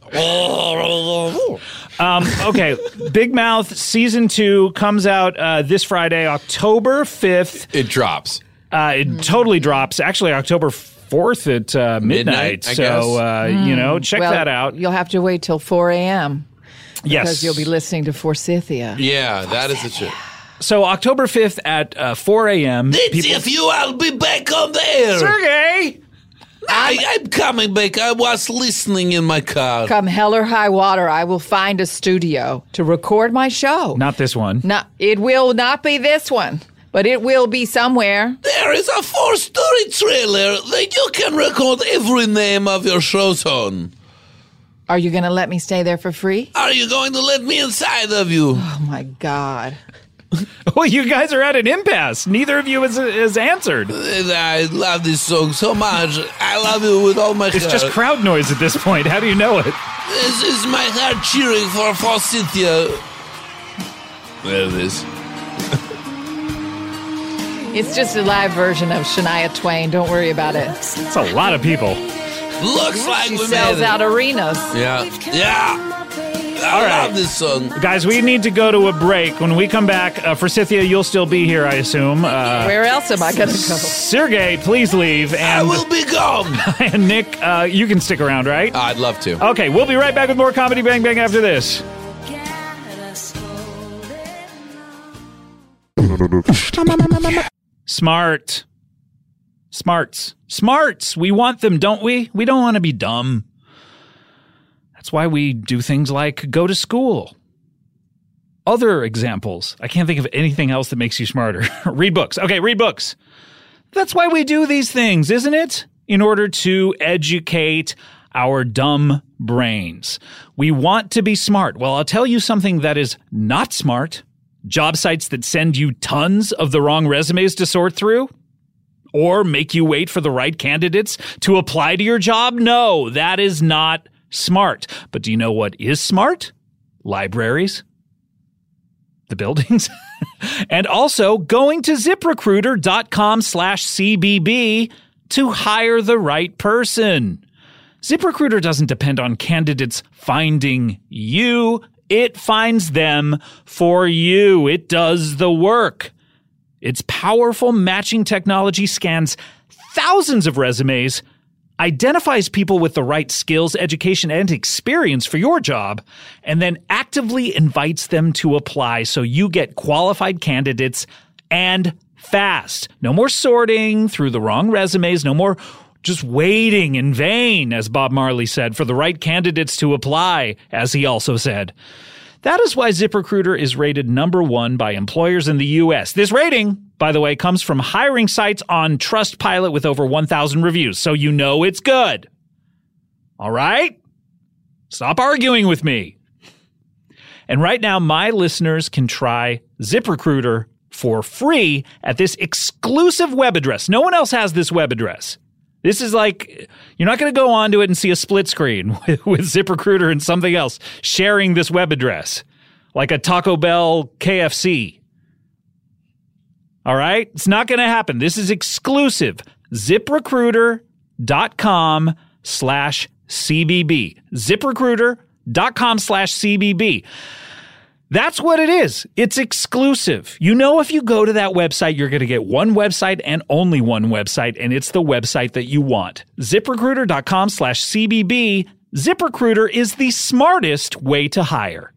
Um, okay. Big Mouth season two comes out uh, this Friday, October fifth. It drops. Uh, it totally drops. Actually, October fourth at uh, midnight. Midnight, I so guess. uh, you know, check Well, that out. You'll have to wait till four a.m. Yes, because you'll be listening to Forsythia. Yeah, that is the truth. So October fifth at uh, four a.m. Let's people- if you, I'll be back on the air. Sergey! I, I'm coming back. I was listening in my car. Come hell or high water, I will find a studio to record my show. Not this one. No, it will not be this one, but it will be somewhere. There is a four-story trailer that you can record every name of your shows on. Are you going to let me stay there for free? Are you going to let me inside of you? Oh my God. Well, you guys are at an impasse. Neither of you has, has answered. I love this song so much. I love you with all my It's heart. just crowd noise at this point. How do you know it? This is my heart cheering for Forsythia. There it is. It's just a live version of Shania Twain. Don't worry about it. It's a lot of people. Looks like She we sells made it. out arenas. Yeah. Yeah. I All right. love this song. Guys, we need to go to a break. When we come back, uh, Forsythia, you'll still be here, I assume. Uh, Where else am I going to go? Sergey, please leave. I And, will be gone. and Nick, uh, you can stick around, right? I'd love to. Okay, we'll be right back with more Comedy Bang Bang after this. Smart. Smarts. Smarts. We want them, don't we? We don't want to be dumb. That's why we do things like go to school. Other examples. I can't think of anything else that makes you smarter. Read books. Okay, read books. That's why we do these things, isn't it? In order to educate our dumb brains. We want to be smart. Well, I'll tell you something that is not smart. Job sites that send you tons of the wrong resumes to sort through, or make you wait for the right candidates to apply to your job. No, that is not smart. But do you know what is smart? Libraries. The buildings. And also going to ZipRecruiter.com slash CBB to hire the right person. ZipRecruiter doesn't depend on candidates finding you. It finds them for you. It does the work. Its powerful matching technology scans thousands of resumes, identifies people with the right skills, education, and experience for your job, and then actively invites them to apply so you get qualified candidates and fast. No more sorting through the wrong resumes, no more just waiting in vain, as Bob Marley said, for the right candidates to apply, as he also said. That is why ZipRecruiter is rated number one by employers in the U S. This rating, by the way, comes from hiring sites on Trustpilot with over one thousand reviews, so you know it's good. All right? Stop arguing with me. And right now, my listeners can try ZipRecruiter for free at this exclusive web address. No one else has this web address. This is like, you're not going to go onto it and see a split screen with, with ZipRecruiter and something else sharing this web address, like a Taco Bell K F C. All right? It's not going to happen. This is exclusive. ZipRecruiter.com slash CBB. ZipRecruiter.com slash CBB. That's what it is. It's exclusive. You know, if you go to that website, you're going to get one website and only one website, and it's the website that you want. ZipRecruiter.com slash CBB. ZipRecruiter is the smartest way to hire.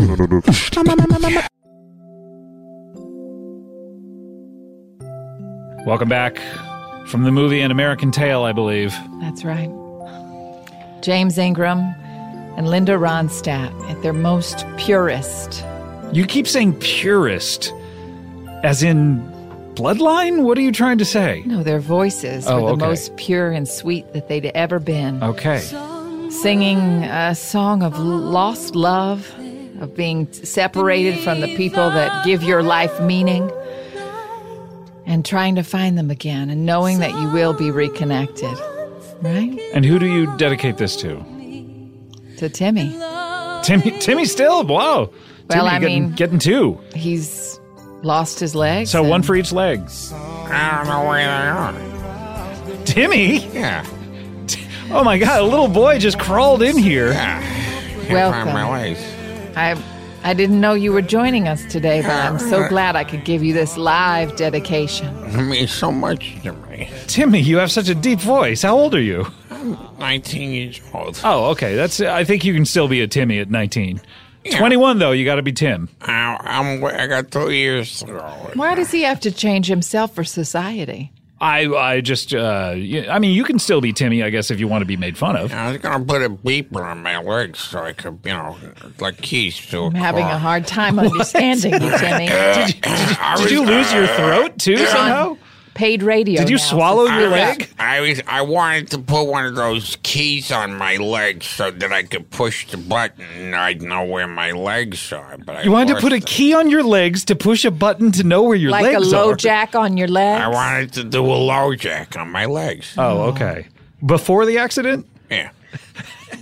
Welcome back from the movie An American Tail, I believe. That's right. James Ingram and Linda Ronstadt at their most purest. You keep saying purest, as in bloodline? What are you trying to say? No, their voices Oh, were the okay. most pure and sweet that they'd ever been. Okay. Singing a song of lost love, of being separated from the people that give your life meaning, and trying to find them again and knowing that you will be reconnected. Right? And who do you dedicate this to? To Timmy. Timmy, Timmy still? Wow. Well, Timmy I getting, mean- getting two. He's lost his legs. So one and- for each leg. I don't know where they are. Timmy? Yeah. Oh my God, a little boy just crawled in here. Yeah. Can't Welcome. find my legs. I I didn't know you were joining us today, but I'm so glad I could give you this live dedication. It means so much to me. Timmy, you have such a deep voice. How old are you? I'm nineteen years old. Oh, okay. That's. I think you can still be a Timmy at nineteen. Yeah. twenty-one, though, you got to be Tim. I, I'm, I got two years to go. Why does he have to change himself for society? I I just, uh, y- I mean, you can still be Timmy, I guess, if you want to be made fun of. I was going to put a beeper on my legs so I could, you know, like keys to a I'm having car. a hard time understanding you, Timmy. I Did was- you lose your throat, too, somehow? Paid radio. Did you now, swallow so your speak up. leg? I was. I wanted to put one of those keys on my legs so that I could push the button and I'd know where my legs are. But I You wanted to lost put a it. key on your legs to push a button to know where your Like a legs low are. jack on your legs? I wanted to do a low jack on my legs. Oh, okay. Before the accident? Yeah.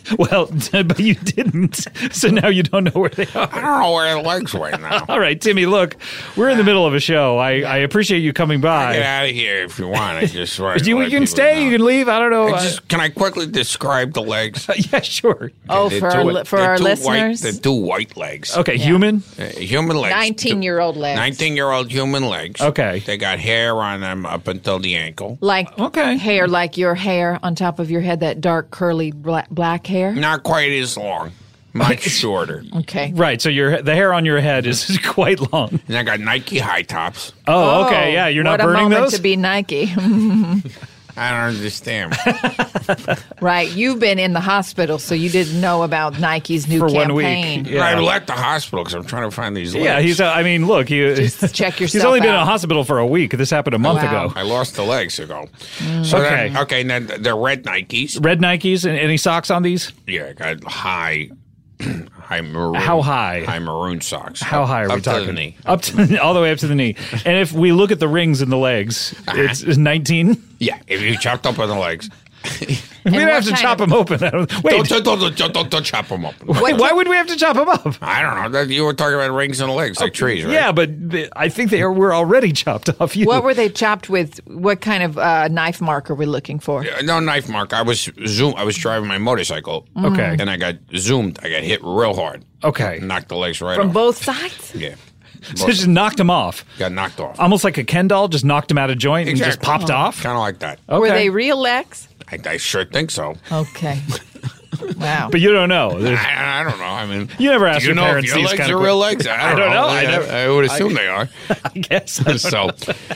Well, but you didn't, so now you don't know where they I are. don't know where the legs went now. All right, Timmy, look, we're in the middle of a show. I, I appreciate you coming Get by. out of here if you want. I just want to You, let you can people stay, know. you can leave. I don't know. I just, can I quickly describe the legs? Uh, yeah, sure. Oh, They're for two- our, li- for they're our two listeners? White, they're two white legs. Okay, Yeah. human. Uh, human legs. nineteen-year-old legs. nineteen-year-old human legs. Okay. They got hair on them up until the ankle. Like Okay. hair, like your hair on top of your head, that dark, curly, black, black hair? Not quite as long. Much shorter. Okay. Right, so your the hair on your head is quite long. And I got Nike high tops. Oh, okay, yeah, you're not what burning a moment those? to be Nike. I don't understand. Right. You've been in the hospital, so you didn't know about Nike's new For one week. campaign. Yeah. I left the hospital because I'm trying to find these legs. Yeah, he's. Uh, I mean, look, he, Just check he's yourself only been in a out. hospital for a week. This happened a month Wow. ago. I lost the legs ago. So Okay. Then, okay, then they're red Nikes. Red Nikes and any socks on these? Yeah, I got high, high maroon. How high? High maroon socks. How Up- high are up we to talking? the knee. Up to all the way up to the knee. And if we look at the rings in the legs, it's, it's nineteen. Yeah, if you chopped up on the legs. We don't what have to kind chop of- them open. I don't- Wait, Don't, don't, don't, don't, don't, don't chop them up. wait, why would we have to chop them up? I don't know. That- You were talking about rings on the legs, like trees, right? Yeah, but th- I think they are, were already chopped off. You. What were they chopped with? What kind of uh, knife mark are we looking for? No knife mark. I was zoom. I was driving my motorcycle. Okay. And I got zoomed. I got hit real hard. Okay. Knocked the legs right From off. both sides? Yeah. So just knocked them off. Got knocked off. Almost like a Ken doll, just knocked him out of joint and just Exactly. popped off. Kind of like that. Okay. Were they real legs? I, I sure think so. Okay. Wow. But you don't know. There's- I, I don't know. I mean, You never ask do you your know parents if your these legs kind are of real questions. legs? I I don't, don't know. know. I I, never- I would assume they are. I guess. So,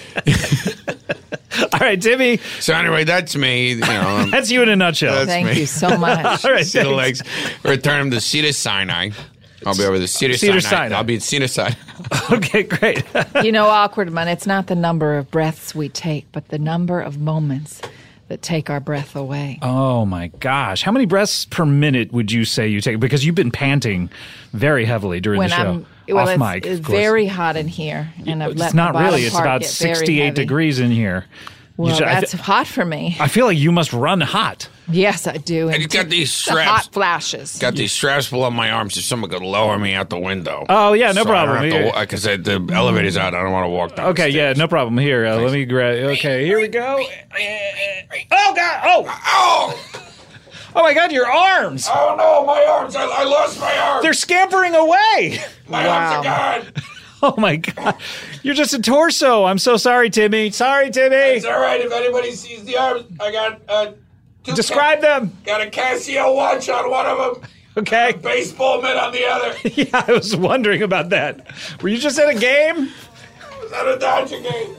All right, Timmy, so anyway, that's me. You know, that's you in a nutshell. That's Thank me. you so much. All right, see the thanks. legs. Return them to Cedar Sinai. I'll be over the Cedar, Cedar Sinai. Sinai. I'll be at Cedar Sinai. Okay, great. You know, awkward man, it's not the number of breaths we take, but the number of moments that take our breath away. Oh my gosh. How many breaths per minute would you say you take? Because you've been panting very heavily during When the show. I'm well, Off it's, mic, it's of course. very hot in here, and I've let It's not my bottom really. It's part about get very sixty-eight heavy. degrees in here. You Well, should- I, that's th- hot for me. I feel like you must run hot. Yes, I do. I just got these the hot straps. flashes. Got these straps below my arms so someone could lower me out the window. Oh, yeah, no So I don't problem. have to Here- wa- Because the elevator's out. I don't want to walk down. the Okay, yeah, stairs. no problem. Here, uh, let me grab. Okay, here we go. Oh God! Oh! Oh! Oh my God! Your arms! Oh no, my arms! I, I lost my arms! They're scampering away! my Wow. arms are gone! Oh my God! You're just a torso. I'm so sorry, Timmy. Sorry, Timmy. It's all right if anybody sees the arms. I got uh, two Describe them. Got a Casio watch on one of them, Okay. baseball mitt on the other. Yeah, I was wondering about that. Were you just at a game? Is that a Dodger game?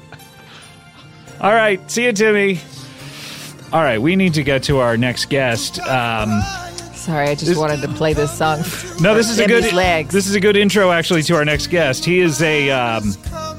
All right. See you, Timmy. All right, we need to get to our next guest. Um, Sorry, I just wanted to play this song. no, this is a Timmy's good. legs. This is a good intro, actually, to our next guest. He is a um,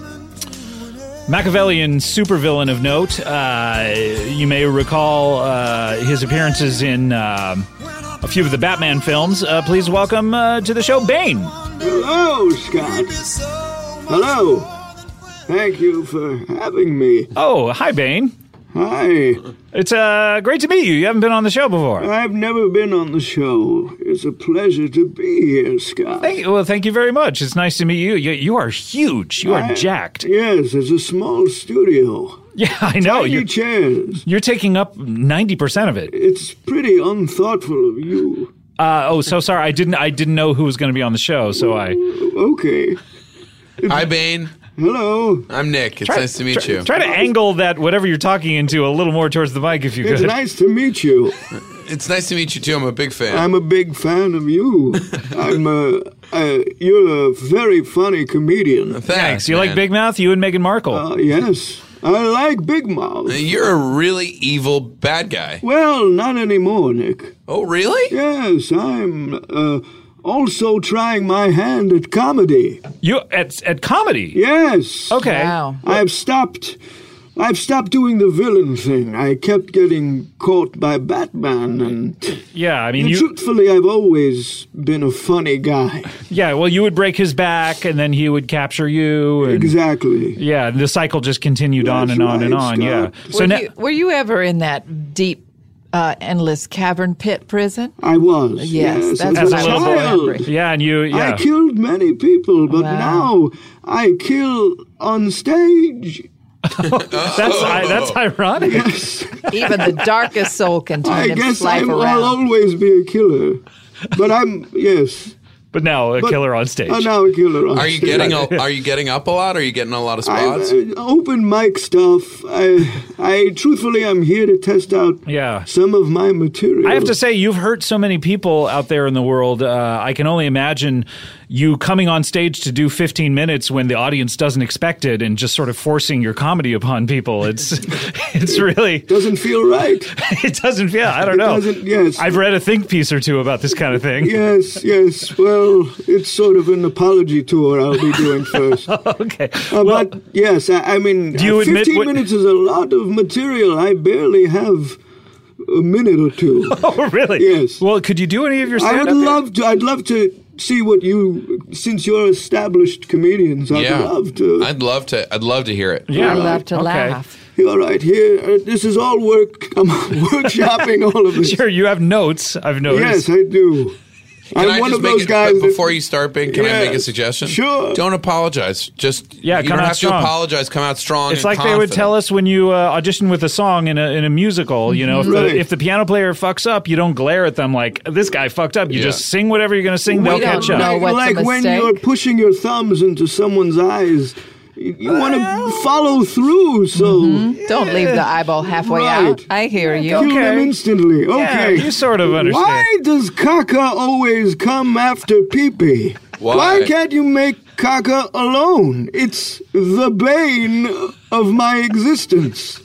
Machiavellian supervillain of note. Uh, you may recall uh, his appearances in um, a few of the Batman films. Uh, please welcome uh, to the show, Bane. Hello, Scott. Hello. Thank you for having me. Oh, hi, Bane. Hi. It's uh, great to meet you. You haven't been on the show before. I've never been on the show. It's a pleasure to be here, Scott. Thank you. Well, thank you very much. It's nice to meet you. You, you are huge. You are I- jacked. Yes, it's a small studio. Yeah, I know. Tiny You're, chairs. you're taking up ninety percent of it. It's pretty unthoughtful of you. Uh, oh, so sorry. I didn't. I didn't know who was going to be on the show. So I Okay. Hi, Bane. Hello. I'm Nick. It's nice to meet try, you. try to angle that whatever you're talking into a little more towards the mic if you It's could. nice to meet you. It's nice to meet you, too. I'm a big fan. I'm a big fan of you. I'm a, uh, you're a very funny comedian. Thanks. Thanks. You like man. Big Mouth? You and Meghan Markle. Uh, yes. I like Big Mouth. You're a really evil bad guy. Well, not anymore, Nick. Oh, really? Yes, I'm uh, also trying my hand at comedy. you at at comedy. Yes. Okay. Wow. I've stopped. I've stopped doing the villain thing. I kept getting caught by Batman, and Yeah. I mean, you. truthfully, I've always been a funny guy. Yeah. Well, you would break his back, and then he would capture you. And, Exactly. Yeah. And the cycle just continued on That's and on and right, on. Yeah. Scott. So were, now. you, were you ever in that deep uh, Endless Cavern Pit prison? I was. Yes, that's as what a I was child. remembering. Yeah, and you, yeah. I killed many people, but Wow. now I kill on stage. That's I, that's ironic. Yes. Even the darkest soul can turn I its guess life I'm, around. I'll always be a killer. But I'm, yes. But now a But- killer on stage. I'm now a killer on Are you stage. getting a, Are you getting up a lot? Are you getting a lot of I, spots? uh, open mic stuff. I, I truthfully, I'm here to test out Yeah. some of my material. I have to say, you've hurt so many people out there in the world. Uh, I can only imagine you coming on stage to do fifteen minutes when the audience doesn't expect it, and just sort of forcing your comedy upon people. It's it's really doesn't feel right. it doesn't feel. I don't It know. doesn't- yes. I've read a think piece or two about this kind of thing. Yes, yes. Well, it's sort of an apology tour I'll be doing first. Uh, Okay. Well, but yes, I, I mean, Do you admit fifteen what- minutes is a lot of material. I barely have a minute or two. oh, really? Yes. Well, could you do any of your I stand-up? would yet? love to. I'd love to see what you, since you're established comedians. I'd yeah, love to. I'd love to. I'd love to hear it. Yeah. I love to Okay. laugh. All right, here. Uh, this is all work. I'm workshopping all of this. Sure, you have notes. I've noticed. Yes, I do. Can I'm I one just of make those it, guys. but that- before you start, Ben, can I make a Yes, suggestion? sure. Don't apologize. Just Yeah, you come don't out have strong. to apologize. Come out strong. It's and like they would confident. tell us when you uh, audition with a song in a in a musical. You know, if, Right. the, if the piano player fucks up, you don't glare at them like this guy fucked up. You Yeah. just sing whatever you're going to sing. They'll We don't catch up. know like, what's a like when mistake. you're pushing your thumbs into someone's eyes, you, you want to follow through. So Don't leave the eyeball halfway Right. out. I hear you. kill them Okay. instantly. Yeah, Okay. you sort of understand. Why does caca always come after pee-pee? Why? can't you make caca alone? It's the bane of my existence.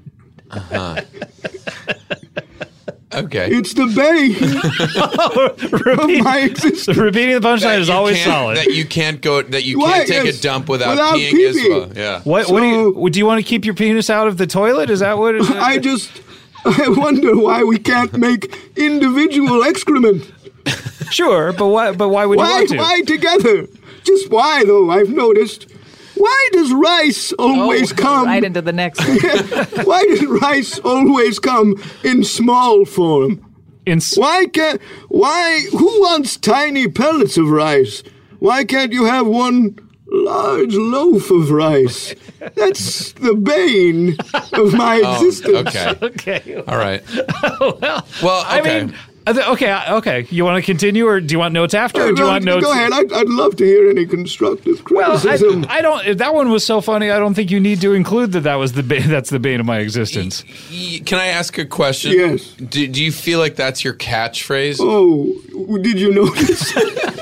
Okay. It's the bane of my existence. Repeating the punchline That is you always can't- solid. That you can't go. That you Why? can't take Yes. a dump without, Without peeing pee-pee. as well. Yeah. what? What do you? So- Do you want to keep your penis out of the toilet? Is that what? It is? I just, I wonder why we can't make individual excrement. Sure, but why? But why would you Why, want to? why together? Just why, though, I've noticed. Why does rice always Oh, come? right into the next one. Why does rice always come in small form? In s- Why can't, why, who wants tiny pellets of rice? Why can't you have one large loaf of rice? That's the bane of my Oh, existence. okay. okay. All right. well, Well, I okay. mean, I th- okay, I- okay. You want to continue, or do you want notes after, or Uh, do you no, want notes? Go ahead. I'd, I'd love to hear any constructive Well, criticism. I, I don't. If that one was so funny, I don't think you need to include that. That was the ba- that's the bane of my existence. Y- Can I ask a question? Yes. Do, do you feel like that's your catchphrase? Oh, did you notice?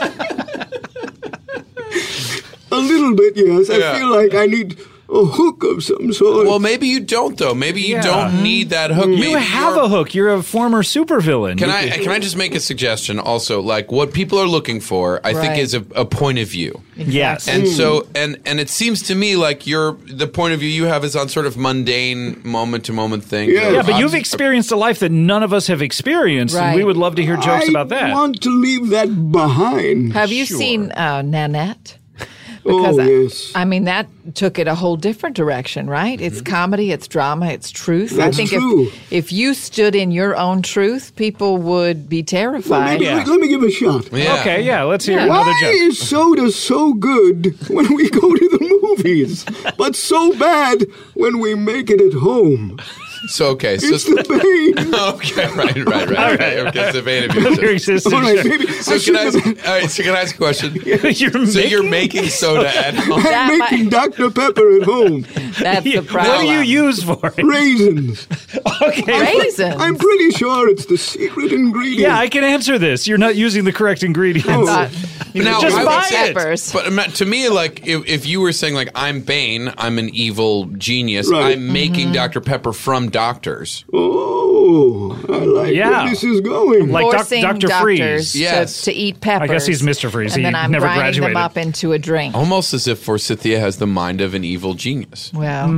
A little bit, yes. I Yeah. feel like I need a hook of some sort. Well, maybe you don't though. Maybe you Yeah. don't need that hook. Maybe You have you're- a hook. You're a former supervillain. Can You- I can I just make a suggestion? Also, like what people are looking for, I think, Right. is a, a point of view. Yes. And so, and and it seems to me like you're the point of view you have is on sort of mundane, moment to moment things. Yeah. Yeah, but you've Obs- experienced a life that none of us have experienced, and Right. we would love to hear jokes I about that. want to leave that behind. Have you Sure. seen uh, Nanette? Oh, Because I- yes. I mean, that took it a whole different direction, right? It's comedy, it's drama, it's truth. I That's think true. if if you stood in your own truth, people would be terrified. Maybe, Yeah. let, let me give a shot. Yeah. Okay, yeah, let's hear Yeah. another Why joke. is soda so good when we go to the movies, but so bad when we make it at home? So okay, so It's the bane. okay, right, right, right. Okay, okay, it's the vein of Your your existence. All right, maybe So I can should I ask? have. All right, so can I ask a question? you're So you're making- making soda at home. That I'm might- making Doctor Pepper at home. That's the What problem. do you use for it? Raisins. Okay. Raisins. I'm pretty sure it's the secret ingredient. Yeah, I can answer this. You're not using the correct ingredients. Oh. Thought- Now, Just I would buy say- it. Peppers. But um, to me, like, if, if you were saying, like, I'm Bane, I'm an evil genius, Right. I'm making Doctor Pepper from doctors. Oh, I like Yeah. where this is going. Like Doc- Forcing Doctor doctors Freeze. to, Yes. to eat peppers. I guess he's Mister Freeze. And He then I'm never grinding graduated. them up into a drink. Almost as if Forsythia has the mind of an evil genius. Well, Mm-hmm.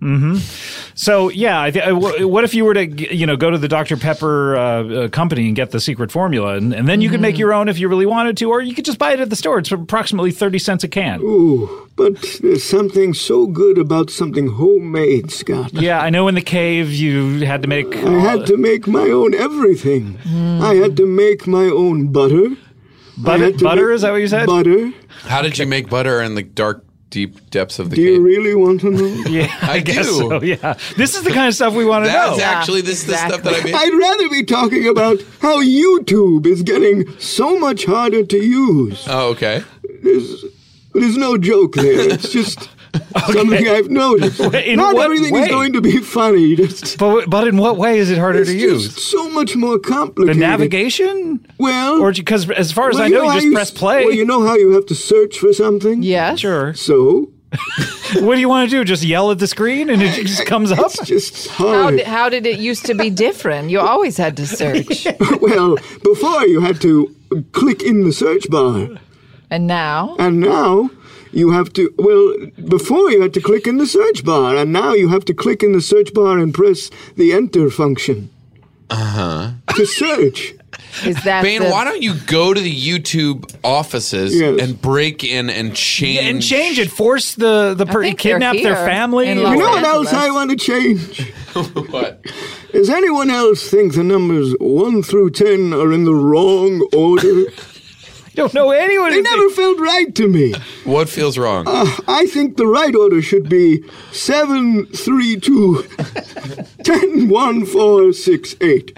Mm-hmm. So, yeah, I th- w- what if you were to, you know, go to the Doctor Pepper uh, uh, company and get the secret formula, and, and then you could make your own if you really wanted to, or you could just buy it at the store. It's approximately thirty cents a can. Ooh, but there's something so good about something homemade, Scott. Yeah, I know in the cave you had to make... I had to make my own everything. I had to make my own butter. I Butter, had to butter make is that what you said? Butter. How did you make butter in the dark, deep depths of the Do cave? you really want to know? Yeah, I, I guess do. so, yeah. This is the kind of stuff we want to know. That's actually this is the stuff that I made. I'd rather be talking about how YouTube is getting so much harder to use. Oh, okay. There's, there's no joke there. It's just something I've noticed. In Not what everything way? is going to be funny. Just, But, but in what way is it harder it's to just use? so much more The complicated. navigation? Well, Or because as far as well, I you know, you how just press s- play. Well, you know how you have to search for something? Yes. Sure. So, What do you want to do? Just yell at the screen and it just comes up? it's just How hard. did, how did it used to be different? You always had to search. Well, before you had to click in the search bar. And now? And now you have to, well, before you had to click in the search bar, and now you have to click in the search bar and press the enter function. Uh-huh. To search. Is that Bane, the, why don't you go to the YouTube offices Yes. and break in and change? Yeah, and change it. Force the, the per- think they're kidnap their here family. in You Los know what else Angeles. I want to change? What? Does anyone else think the numbers one through ten are in the wrong order? I don't know anyone. They who never felt right to me. What feels wrong? Uh, I think the right order should be seven, three, two, ten, one, four, six, eight.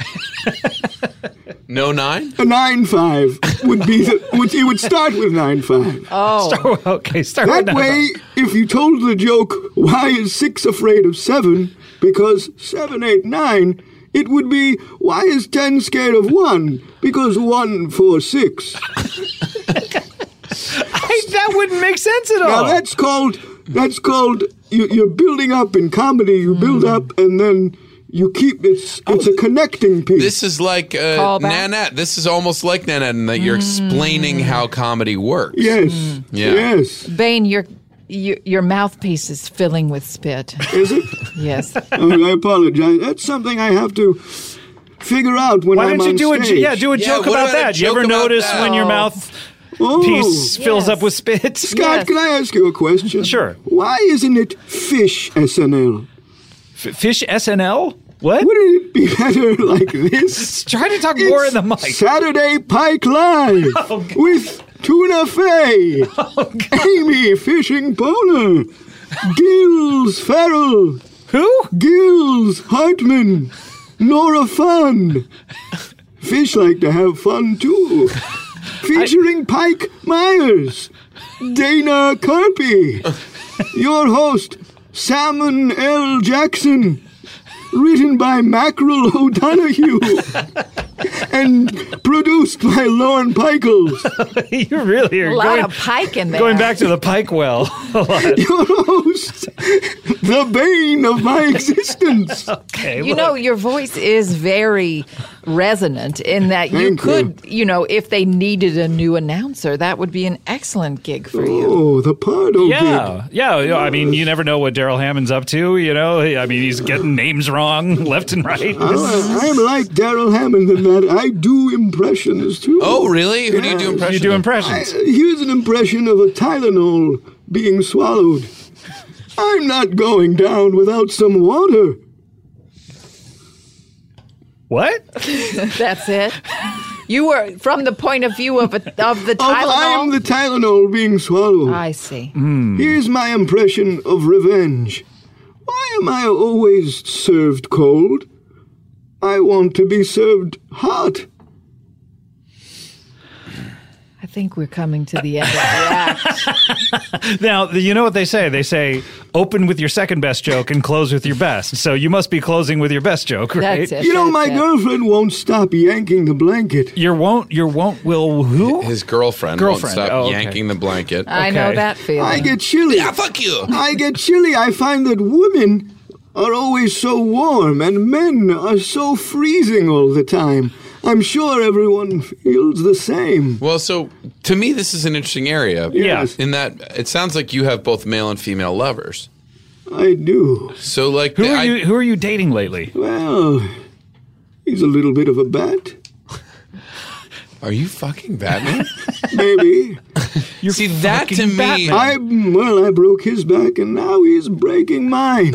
No nine? A nine, five would be the. Would, it would start with nine, five. Oh, think- Okay, start That with way, if you told the joke, why is six afraid of seven? Because seven, eight, nine, it would be, why is ten scared of one? Because one, four, six. I, that wouldn't make sense at Now all. that's called, that's called, you, you're building up in comedy, you build up and then you keep, it's, it's a connecting piece. This is like uh, Callback? Nanette. This is almost like Nanette in that you're explaining how comedy works. Yes, Yeah. yes. Bane, your, your your mouthpiece is filling with spit. Is it? Yes. Oh, I apologize. That's something I have to figure out when Why I'm don't you on do a stage. yeah do a Yeah, joke what about about a that? You joke ever about notice that? when your Oh. mouth Oh. piece fills Yes. up with spit? Scott, Yes. can I ask you a question? Sure. Why isn't it Fish S N L? F- Fish S N L? What? Wouldn't it be better like this? Try to talk more in It's the mic. Saturday Pike Live with Tuna Fey, Amy Fishing Polar, Gills Farrell, Who? Gills Hartman, Nora Fun. Fish like to have fun too. Featuring Pike Myers, Dana Carpy, your host, Salmon L. Jackson, written by Mackerel O'Donoghue, and produced by Lorne Pickles. You really are A lot going, of pike in there. going back to the pike well. a lot. Your host, the bane of my existence. Okay, You look. know, your voice is very resonant in that you Thank could, you. know, if they needed a new announcer, that would be an excellent gig for you. Oh, the Pardo gig. Yeah, yeah. you know, I mean, you never know what Daryl Hammond's up to. You know, I mean, he's getting names wrong left and right. Oh, I, I'm like Daryl Hammond in that I do impressions too. Oh, really? Who do you do impressions? You do of? impressions. I- here's an impression of a Tylenol being swallowed. I'm not going down without some water. What? That's it. You were from the point of view of a, of the Of I am Tylenol. the Tylenol being swallowed. I see. Here's my impression of revenge. Why am I always served cold? I want to be served hot. I think we're coming to the end of the act. Now, you know what they say? They say open with your second best joke and close with your best. So you must be closing with your best joke, right? That's it. You know, my That's it. girlfriend won't stop yanking the blanket. Your won't, your won't will who? His girlfriend, Girlfriend. won't stop Oh, okay. yanking the blanket. I know Okay. that feeling. I get chilly. Yeah, fuck you. I get chilly. I find that women are always so warm and men are so freezing all the time. I'm sure everyone feels the same. Well, so to me, this is an interesting area. Yeah. In that it sounds like you have both male and female lovers. I do. So, like, Who the- are I- you? Who are you dating lately? Well, he's a little bit of a bat. are you fucking Batman? Maybe. You're See, that to fucking me- Batman. I, well, I broke his back and now he's breaking mine.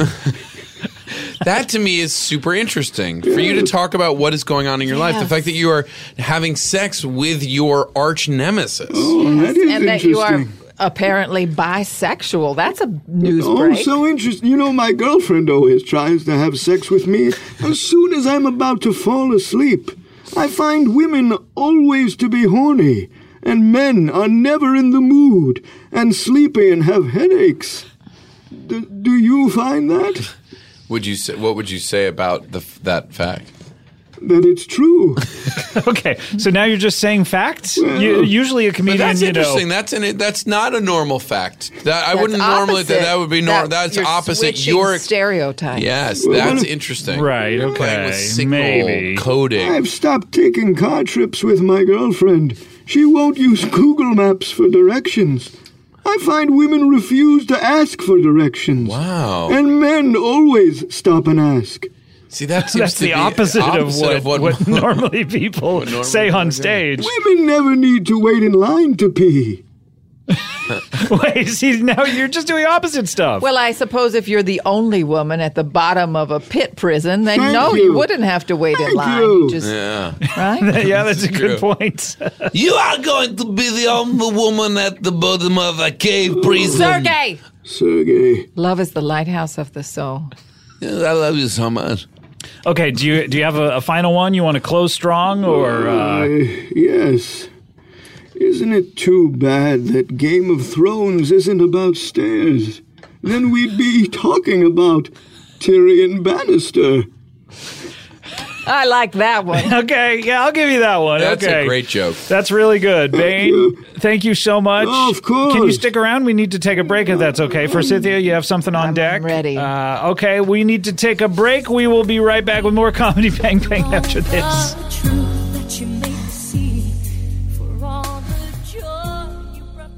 That to me is super interesting for you to talk about what is going on in your life. The Yes. fact that you are having sex with your arch nemesis. Oh, that is And that you are interesting. apparently bisexual. That's a news Oh, break. so interesting. You know, my girlfriend always tries to have sex with me as soon as I'm about to fall asleep. I find women always to be horny, and men are never in the mood, and sleepy and have headaches. D- do you find that? Would you say, what would you say about the, that fact? That it's true. Okay, so now you're just saying facts. You, usually, a But comedian, that's you know, interesting. That's an, that's not a normal fact. That I That's wouldn't normally. That, opposite. that would be normal. That- That's you're opposite. switching Your stereotype. yes, Well, that's what if- interesting. Right, You're playing okay, with signal maybe. coding. I've stopped taking car trips with my girlfriend. She won't use Google Maps for directions. I find women refuse to ask for directions. Wow. And men always stop and ask. See, that seems that's to the be opposite, opposite of what, what normally people normally say on people do. stage. Women never need to wait in line to pee. Wait, see, now you're just doing opposite stuff. Well, I suppose if you're the only woman at the bottom of a pit prison, then Thank no, you. you wouldn't have to wait in Thank line. you. You just, Yeah. right? yeah, that's a good true. point. You are going to be the only woman at the bottom of a cave prison. Sergey! Sergey. Love is the lighthouse of the soul. I love you so much. Okay, do you do you have a, a final one? You want to close strong, or uh, Uh, yes. Isn't it too bad that Game of Thrones isn't about stairs? Then we'd be talking about Tyrion Bannister. I like that one. okay? Yeah, I'll give you that one. That's okay, a great joke. That's really good, Bane. you. Thank you so much. Oh, of course. Can you stick around? We need to take a break if that's okay. Forsythia, you have something on I'm deck? ready. Uh, okay, we need to take a break. We will be right back with more Comedy Bang Bang after this. the truth that you made me see, for all the joy you brought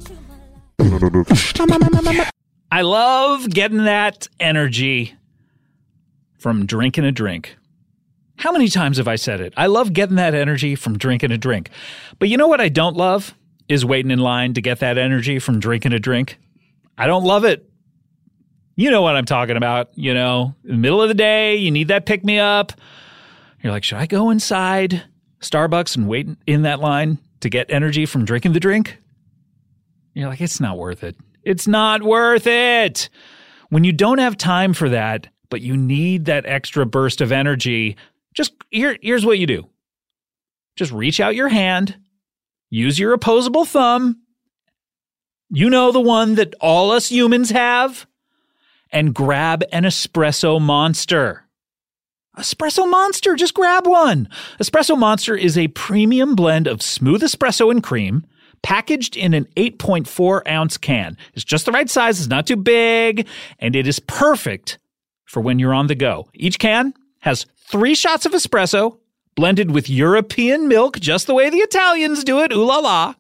to my life. I love getting that energy from drinking a drink. How many times have I said it? I love getting that energy from drinking a drink. But you know what I don't love? Is waiting in line to get that energy from drinking a drink. I don't love it. You know what I'm talking about. You know, in the middle of the day, you need that pick-me-up. You're like, should I go inside Starbucks and wait in that line to get energy from drinking the drink? You're like, it's not worth it. It's not worth it. When you don't have time for that, but you need that extra burst of energy, just here, here's what you do. Just reach out your hand, use your opposable thumb, you know, the one that all us humans have, and grab an espresso monster. Espresso Monster, just grab one. Espresso Monster is a premium blend of smooth espresso and cream, packaged in an eight point four ounce can. It's just the right size, it's not too big, and it is perfect for when you're on the go. Each can has three shots of espresso, blended with European milk, just the way the Italians do it, ooh la la,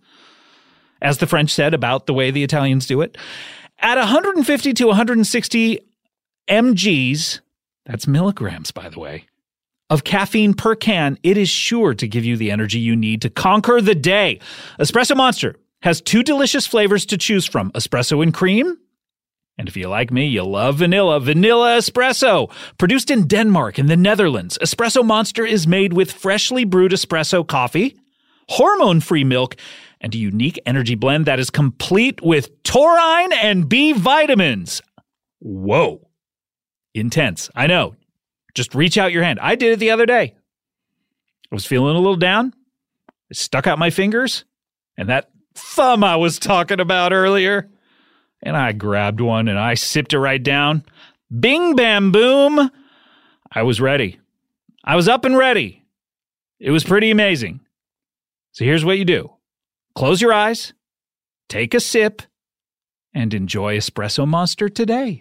as the French said about the way the Italians do it. At one hundred fifty to one hundred sixty milligrams, that's milligrams, by the way, of caffeine per can, it is sure to give you the energy you need to conquer the day. Espresso Monster has two delicious flavors to choose from, espresso and cream. And if you like me, you love vanilla. Vanilla espresso. Produced in Denmark and the Netherlands, Espresso Monster is made with freshly brewed espresso coffee, hormone-free milk, and a unique energy blend that is complete with taurine and B vitamins. Whoa. Intense. I know. Just reach out your hand. I did it the other day. I was feeling a little down. I stuck out my fingers, and that thumb I was talking about earlier, and I grabbed one and I sipped it right down. Bing, bam, boom. I was ready. I was up and ready. It was pretty amazing. So here's what you do. Close your eyes, take a sip, and enjoy Espresso Monster today.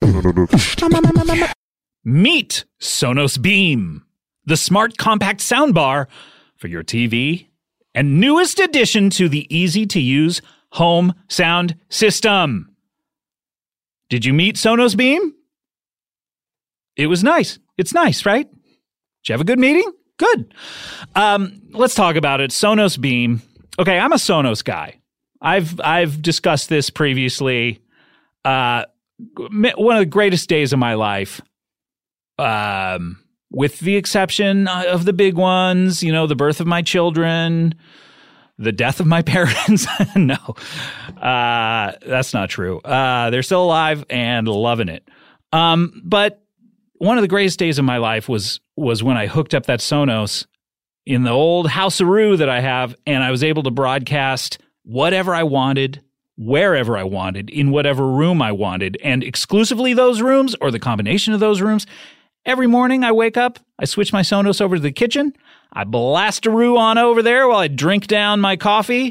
Meet Sonos Beam, the smart compact soundbar for your T V and newest addition to the easy-to-use home sound system. Did you meet Sonos Beam? it was nice. It's nice, right? Did you have a good meeting? Good. Um, let's talk about it. Sonos Beam. Okay, I'm a Sonos guy. I've I've discussed this previously. Uh, one of the greatest days of my life, um, with the exception of the big ones, you know, the birth of my children, the death of my parents. No, uh, that's not true. Uh, they're still alive and loving it. Um, but one of the greatest days of my life was was when I hooked up that Sonos in the old house-a-roo that I have, and I was able to broadcast whatever I wanted, wherever I wanted, in whatever room I wanted, and exclusively those rooms or the combination of those rooms. Every morning I wake up, I switch my Sonos over to the kitchen, I blast a roo on over there while I drink down my coffee,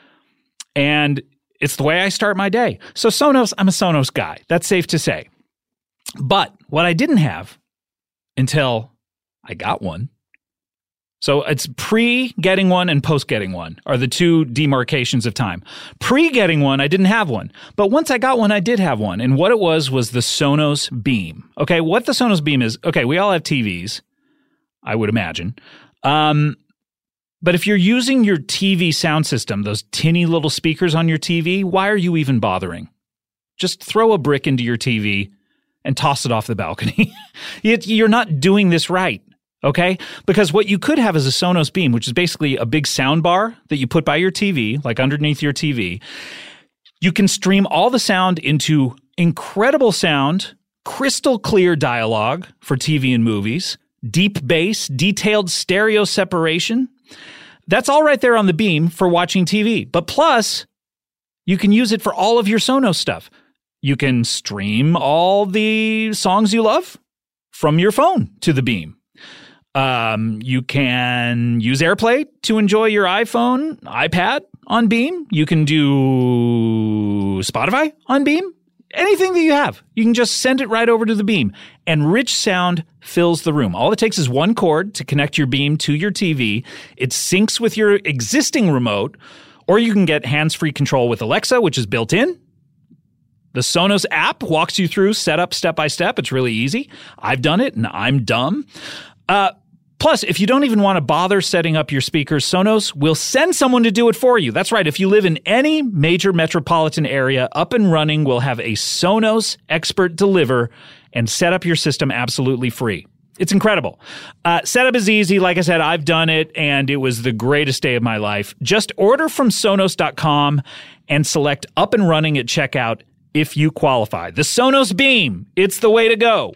and it's the way I start my day. So Sonos, I'm a Sonos guy. That's safe to say. But what I didn't have until I got one, so it's pre-getting one and post-getting one are the two demarcations of time. Pre-getting one, I didn't have one. But once I got one, I did have one. And what it was was the Sonos Beam. Okay, what the Sonos Beam is, okay, we all have T Vs, I would imagine. Um, but if you're using your T V sound system, those tinny little speakers on your T V, why are you even bothering? Just throw a brick into your T V and toss it off the balcony. You're not doing this right. Okay? Because what you could have is a Sonos Beam, which is basically a big sound bar that you put by your T V, like underneath your T V. You can stream all the sound into incredible sound, crystal clear dialogue for T V and movies, deep bass, detailed stereo separation. That's all right there on the Beam for watching T V. But plus, you can use it for all of your Sonos stuff. You can stream all the songs you love from your phone to the Beam. Um, you can use AirPlay to enjoy your iPhone, iPad on Beam. You can do Spotify on Beam. Anything that you have, you can just send it right over to the Beam. And rich sound fills the room. All it takes is one cord to connect your Beam to your T V. It syncs with your existing remote, or you can get hands-free control with Alexa, which is built in. The Sonos app walks you through setup step by step. It's really easy. I've done it, and I'm dumb. Uh, Plus, if you don't even want to bother setting up your speakers, Sonos will send someone to do it for you. That's right. If you live in any major metropolitan area, Up and Running will have a Sonos expert deliver and set up your system absolutely free. It's incredible. Uh, setup is easy. Like I said, I've done it, and it was the greatest day of my life. Just order from Sonos dot com and select Up and Running at checkout if you qualify. The Sonos Beam. It's the way to go.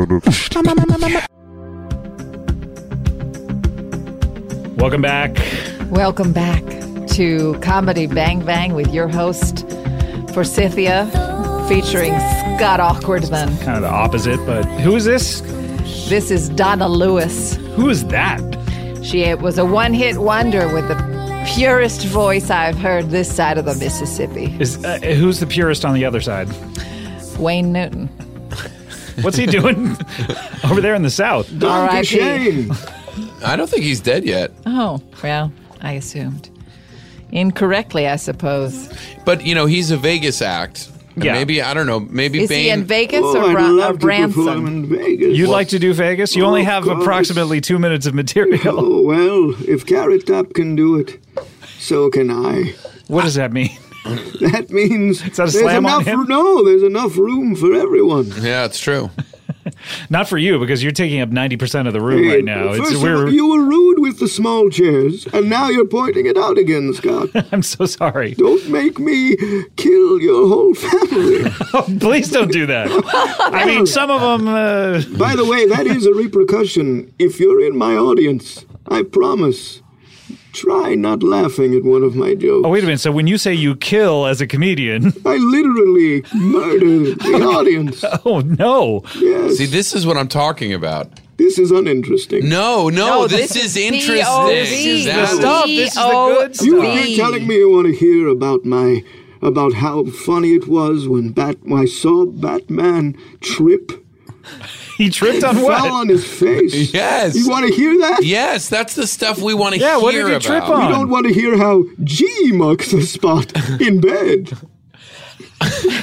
Welcome back. Welcome back to Comedy Bang Bang with your host, Forsythia, featuring Scott Awkwardman. Kind of the opposite, but who is this? This is Donna Lewis. Who is that? She was a one-hit wonder with the purest voice I've heard this side of the Mississippi. Is uh, who's the purest on the other side? Wayne Newton. What's he doing over there in the South? R I P Shane. I don't think he's dead yet. Oh, well, I assumed. Incorrectly, I suppose. But, you know, he's a Vegas act. And Yeah. Maybe, I don't know, maybe Is Bane... he in Vegas Oh, or, I'd Bra- love or to perform Branson? in Vegas. You'd like to do Vegas? You Oh, only of have course. approximately two minutes of material. Oh, well, if Carrot Top can do it, so can I. What does that mean? That means that a there's slam on enough him? no, there's enough room for everyone. Yeah, it's true. Not for you, because you're taking up ninety percent of the room right now. First It's of we're. all, you were rude with the small chairs, and now you're pointing it out again, Scott. I'm so sorry. Don't make me kill your whole family. Please don't do that. I mean, some of them. Uh, By the way, that is a repercussion. If you're in my audience, I promise, try not laughing at one of my jokes. oh, wait a minute. So when you say you kill as a comedian, I literally murder the audience. oh no. Yes, See, this is what I'm talking about. this is uninteresting. No, no, No, this, this is is interesting. B O V. This is the That- stuff. This is the good stuff. You, B. you're telling me you want to hear about my about how funny it was when Bat when I saw Batman trip, He tripped on fell what? on his face. Yes. You want to hear that? Yes, that's the stuff we want to Yeah, hear what did he about. trip You on? don't want to hear how G marks the spot in bed.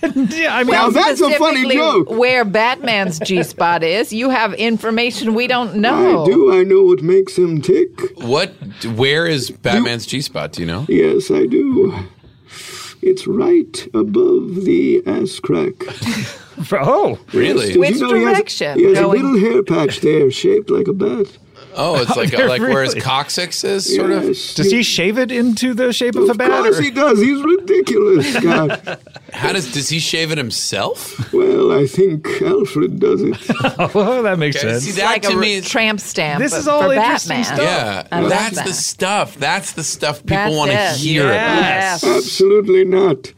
Yeah, I mean, Now, that's a funny Specifically joke. Where Batman's G-spot is, you have information we don't know. I do. I know what makes him tick. What? Where is Batman's G spot? Do you know? Yes, I do. It's right above the ass crack. oh, Really? Did Which you know he has- direction? He has, a Going- little hair patch there, shaped like a bat. Oh, it's like they're like where his really- coccyx is, sort of. Yes. does he shave it into the shape of, a Of bat? course or- he does. He's ridiculous, Scott. How does does he shave it himself? Well, I think Alfred does it. Oh, that makes sense. See, that like to a me r- is tramp stamp This is for all interesting Batman. stuff. yeah. I love That's that. the stuff. That's the stuff people That's want to it. hear about. Yes. Absolutely not.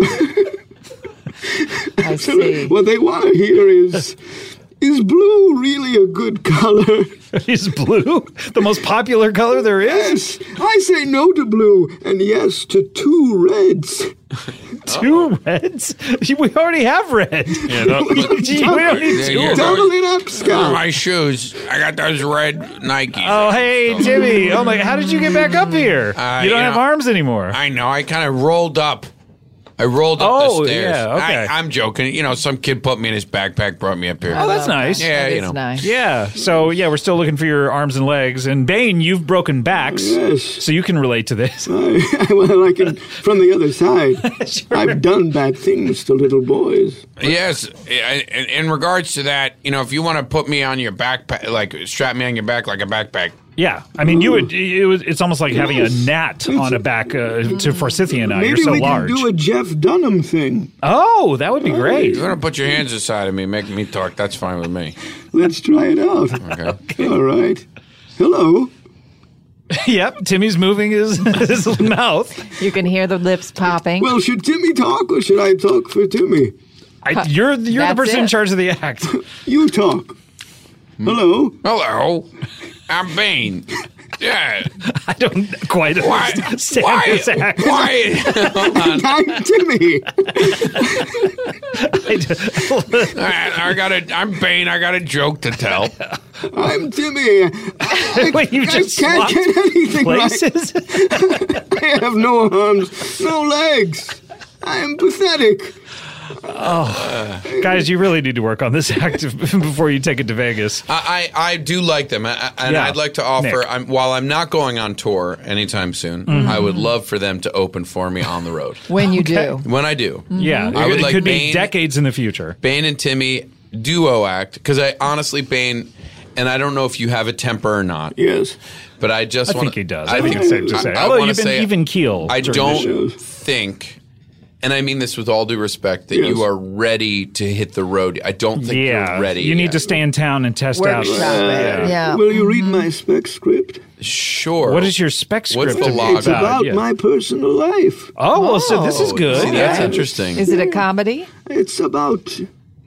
I see. What they want to hear is, is blue really a good color? Is blue the most popular color there is? Yes. I say no to blue and yes to two reds. Two reds? We already have red. Yeah, don't, Gee, we don't need Yeah, two. yeah. of them. Double it up, Oh, Scott. my shoes. I got those red Nikes. Oh, hey, Timmy. Oh, my. How did you get back up here? Uh, you don't you have know, arms anymore. I know. I kind of rolled up. I rolled up Oh, the stairs. yeah, okay. I, I'm joking. You know, some kid put me in his backpack, brought me up here. Oh, that's nice. Yeah, That you is know. nice. Yeah. So, yeah, we're still looking for your arms and legs. And, Bane, you've broken backs. Yes. So you can relate to this. I, well, I can, from the other side, I've done bad things to little boys. Yes, in, in regards to that, you know, if you want to put me on your backpack, like strap me on your back like a backpack. Yeah. I mean, you would. It was, it's almost like having a gnat on a back uh, to Forsythia and I. Maybe You're so we large. can do a Jeff Dunham thing. Oh, that would be great. You want to put your hands aside of me, make me talk, that's fine with me. Let's try it out. Okay. All right. Hello. Yep. Timmy's moving his, his mouth. You can hear the lips popping. Well, should Timmy talk or should I talk for Timmy? I, you're you're the That's person in it. charge of the act. You talk. Hello. Hello, I'm Bane. Yeah. I don't quite Why? understand Why? this act. Why? Hold on. I'm Timmy. I d- I, I got a. I'm Bane. I got a joke to tell. I'm Timmy. I, Wait, you I just can't swapped get anything places? right. I have no arms, no legs. I am pathetic. Guys, you really need to work on this act before you take it to Vegas. I, I, I do like them, I, I- and Yeah. I'd like to offer. Nick. I'm, while I'm not going on tour anytime soon, I would love for them to open for me on the road. when you do. When I do, Yeah, I would it like could be Bane- decades in the future. Bane and Timmy duo act, because I honestly Bane, and I don't know if you have a temper or not, Yes. but I just I want think he does. I think it's safe to say. I, I Although wanna you've been say even keel. I during the show. don't think, and I mean this with all due respect, that Yes. you are ready to hit the road. I don't think Yeah, you're ready. you need yet. to stay in town and test out. Workshop Yeah. it. Yeah. Will you read my spec script? Sure. What is your spec script? What's the about? log? It's about Yeah. my personal life. Oh, well, so this is good. See, that's interesting. Is it a comedy? It's about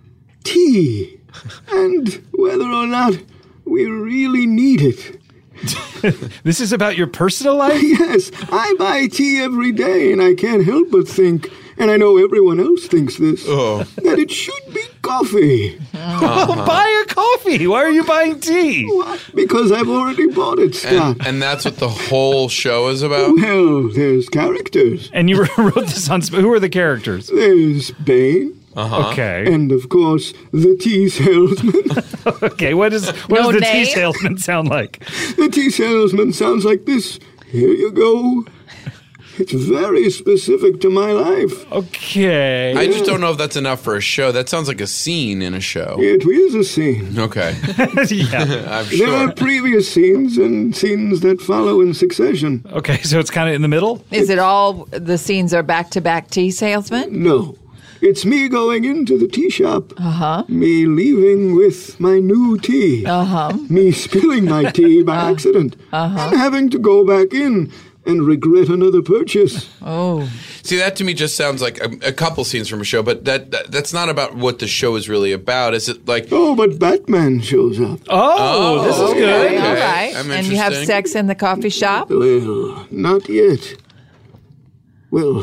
tea and whether or not we really need it. This is about your personal life? Yes, I buy tea every day and I can't help but think, and I know everyone else thinks this, that it should be coffee. Well, buy a coffee. Why are you buying tea? What? Because I've already bought it, Scott. and, and that's what the whole show is about. Well, there's characters. And you wrote this on. Sp- Who are the characters? There's Bane. Okay. And of course, the tea salesman. Okay. What is what No does the tea name? salesman sound like? The tea salesman sounds like this. Here you go. It's very specific to my life. Okay. I just don't know if that's enough for a show. That sounds like a scene in a show. It is a scene. Okay, yeah. I'm There are sure. previous scenes and scenes that follow in succession. Okay. So it's kind of in the middle. Is it all the scenes are back to back tea salesman? No. It's me going into the tea shop. Uh-huh. Me leaving with my new tea. Uh-huh. Me spilling my tea by accident. And having to go back in and regret another purchase. Oh. See, that to me just sounds like a, a couple scenes from a show, but that, that that's not about what the show is really about. Is it like? Oh, but Batman shows up. Oh, this is okay. good. Okay, all right. I'm And you have interesting. sex in the coffee shop? Well, not yet. Well,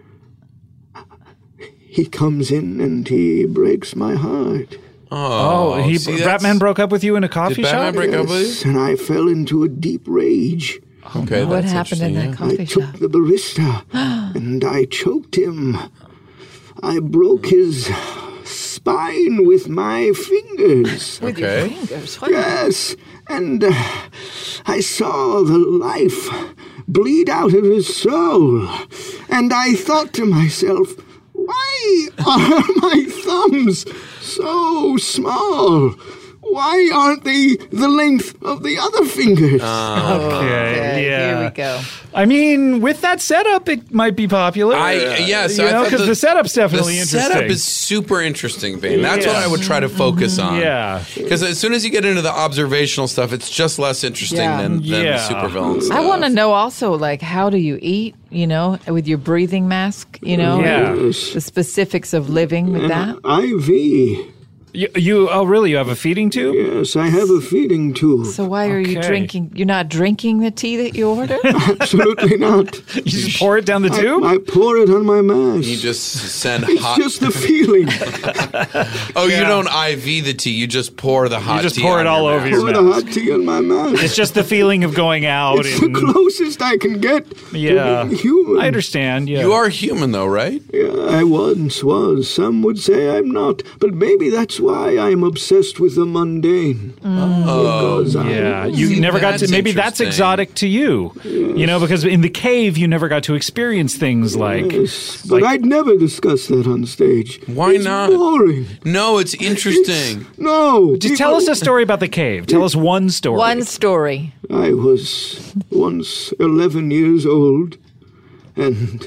he comes in and he breaks my heart. Oh, he see, that's- Batman broke up with you in a coffee Did Batman shop. break up with Yes, and I fell into a deep rage. you? Okay, What that's happened in interesting, that yeah. coffee I took shop? the barista and I choked him. I broke his spine with my fingers. With Okay. your fingers. What? Yes, and uh, I saw the life bleed out of his soul. And I thought to myself, why are my thumbs so small? Why aren't they the length of the other fingers? Okay, yeah. Here we go. I mean, with that setup, it might be popular. I yes, you I know, thought because the, setup's definitely the interesting. setup is super interesting, Bane. That's what I would try to focus on. Yeah. Because as soon as you get into the observational stuff, it's just less interesting Yeah. than, than Yeah. the supervillain stuff. I want to know also, like, how do you eat, you know, with your breathing mask, you know? Yeah. Yes. The specifics of living with that? I V. You, you oh really? You have a feeding tube? Yes, I have a feeding tube. So why are you Okay. drinking? You're not drinking the tea that you ordered? Absolutely not. You just pour it down the I, tube? I pour it on my mask. You just send It's hot. just the feeling. oh, you don't I V the tea. You just pour the hot just tea. pour on it all your over mask. your Pour mask. the hot tea on my mask. It's just the feeling of going out. It's the and, closest I can get yeah, to being human. I understand. Yeah, You are human, though, right? Yeah, I once was. Some would say I'm not. But maybe that's why I'm obsessed with the mundane. Because I- Yeah, you See, never got to. that's Maybe that's interesting. exotic to you. You know, because in the cave you never got to experience things like. Yes, but like- I'd never discuss that on stage. Why It's not? boring. No, it's interesting. No. Just tell us a story about the cave. Tell us one story. One story. I was once eleven years old, and